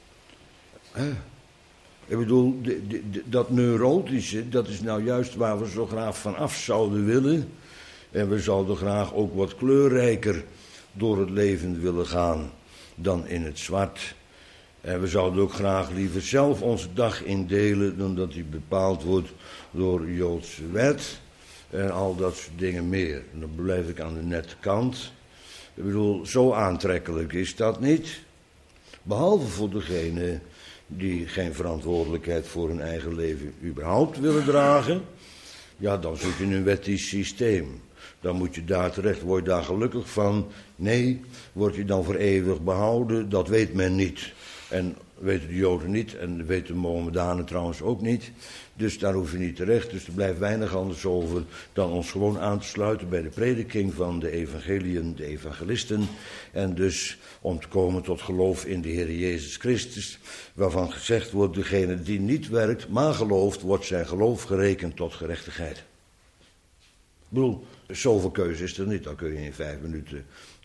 Ik bedoel, dat neurotische, dat is nou juist waar we zo graag van af zouden willen. En we zouden graag ook wat kleurrijker door het leven willen gaan dan in het zwart. En we zouden ook graag liever zelf onze dag indelen dan dat die bepaald wordt door Joodse wet. En al dat soort dingen meer. En dan blijf ik aan de nette kant. Ik bedoel, zo aantrekkelijk is dat niet. Behalve voor degene die geen verantwoordelijkheid voor hun eigen leven überhaupt willen dragen. Ja, dan zit je in een wettisch systeem. Dan moet je daar terecht. Word je daar gelukkig van? Nee. Word je dan voor eeuwig behouden? Dat weet men niet. En weten de Joden niet. En weten de Mohammedanen trouwens ook niet. Dus daar hoef je niet terecht. Dus er blijft weinig anders over dan ons gewoon aan te sluiten bij de prediking van de evangeliën, de evangelisten. En dus om te komen tot geloof in de Heer Jezus Christus. Waarvan gezegd wordt, degene die niet werkt, maar gelooft, wordt zijn geloof gerekend tot gerechtigheid. Ik bedoel, zoveel keuze is er niet. Dan kun je in 5 minuten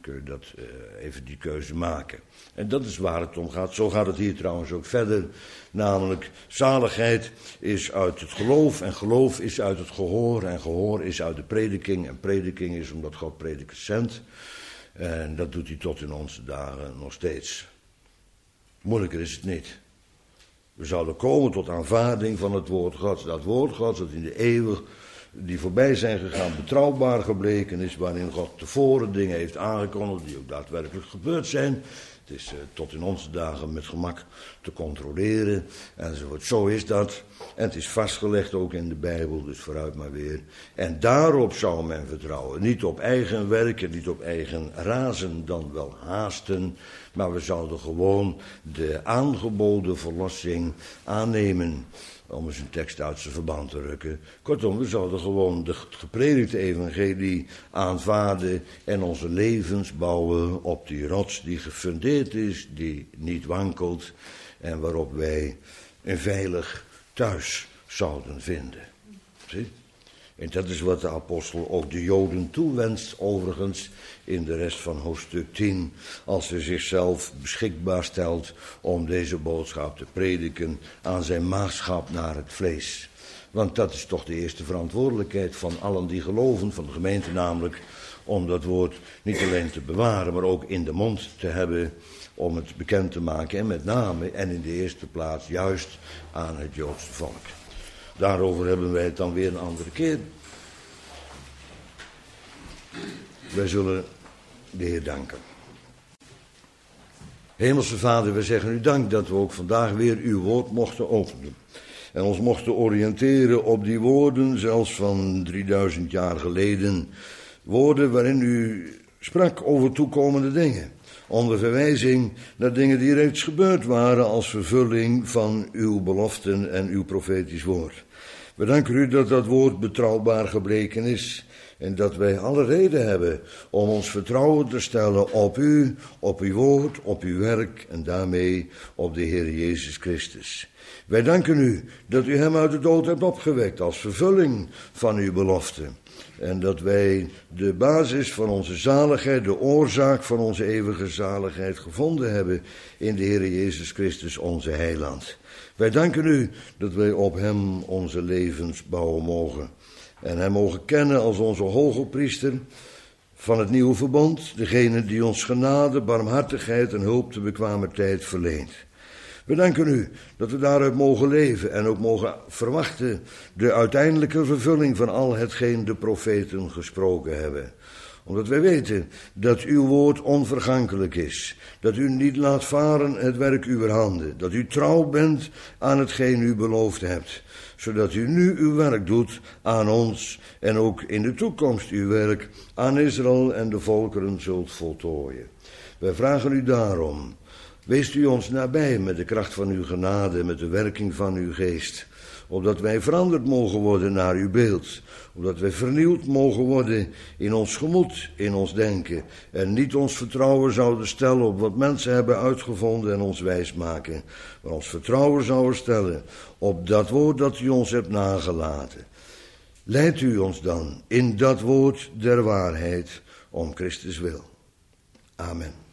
even die keuze maken. En dat is waar het om gaat. Zo gaat het hier trouwens ook verder. Namelijk, zaligheid is uit het geloof en geloof is uit het gehoor. En gehoor is uit de prediking. En prediking is omdat God predikers zendt. En dat doet hij tot in onze dagen nog steeds. Moeilijker is het niet. We zouden komen tot aanvaarding van het woord Gods. Dat woord Gods dat in de eeuwig die voorbij zijn gegaan betrouwbaar gebleken is, waarin God tevoren dingen heeft aangekondigd die ook daadwerkelijk gebeurd zijn. Het is tot in onze dagen met gemak te controleren enzovoort. Zo is dat. En het is vastgelegd ook in de Bijbel, dus vooruit maar weer. En daarop zou men vertrouwen. Niet op eigen werken, niet op eigen razen, dan wel haasten. Maar we zouden gewoon de aangeboden verlossing aannemen. Om eens een tekst uit zijn verband te rukken. Kortom, we zouden gewoon de gepredikte evangelie aanvaarden en onze levens bouwen op die rots die gefundeerd is, die niet wankelt en waarop wij een veilig thuis zouden vinden. Zie? En dat is wat de apostel ook de Joden toewenst, overigens, in de rest van hoofdstuk 10, als hij zichzelf beschikbaar stelt om deze boodschap te prediken aan zijn maagschap naar het vlees. Want dat is toch de eerste verantwoordelijkheid van allen die geloven, van de gemeente namelijk, om dat woord niet alleen te bewaren, maar ook in de mond te hebben, om het bekend te maken en met name en in de eerste plaats juist aan het Joodse volk. Daarover hebben wij het dan weer een andere keer. Wij zullen de Heer danken. Hemelse Vader, wij zeggen u dank dat we ook vandaag weer uw woord mochten openen. En ons mochten oriënteren op die woorden, zelfs van 3000 jaar geleden. Woorden waarin u sprak over toekomende dingen. Onder verwijzing naar dingen die reeds gebeurd waren als vervulling van uw beloften en uw profetisch woord. We danken u dat dat woord betrouwbaar gebleken is. En dat wij alle reden hebben om ons vertrouwen te stellen op u, op uw woord, op uw werk en daarmee op de Heer Jezus Christus. Wij danken u dat u hem uit de dood hebt opgewekt als vervulling van uw belofte. En dat wij de basis van onze zaligheid, de oorzaak van onze eeuwige zaligheid gevonden hebben in de Heer Jezus Christus, onze heiland. Wij danken u dat wij op hem onze levens bouwen mogen. En hem mogen kennen als onze hoge priester van het nieuwe verbond, degene die ons genade, barmhartigheid en hulp te bekwamer tijd verleent. We danken u dat we daaruit mogen leven en ook mogen verwachten de uiteindelijke vervulling van al hetgeen de profeten gesproken hebben. Omdat wij weten dat uw woord onvergankelijk is, dat u niet laat varen het werk uwer handen, dat u trouw bent aan hetgeen u beloofd hebt, zodat u nu uw werk doet aan ons en ook in de toekomst uw werk aan Israël en de volkeren zult voltooien. Wij vragen u daarom, weest u ons nabij met de kracht van uw genade, met de werking van uw geest, opdat wij veranderd mogen worden naar uw beeld, opdat wij vernieuwd mogen worden in ons gemoed, in ons denken, en niet ons vertrouwen zouden stellen op wat mensen hebben uitgevonden en ons wijs maken, maar ons vertrouwen zouden stellen op dat woord dat u ons hebt nagelaten. Leidt u ons dan in dat woord der waarheid om Christus wil. Amen.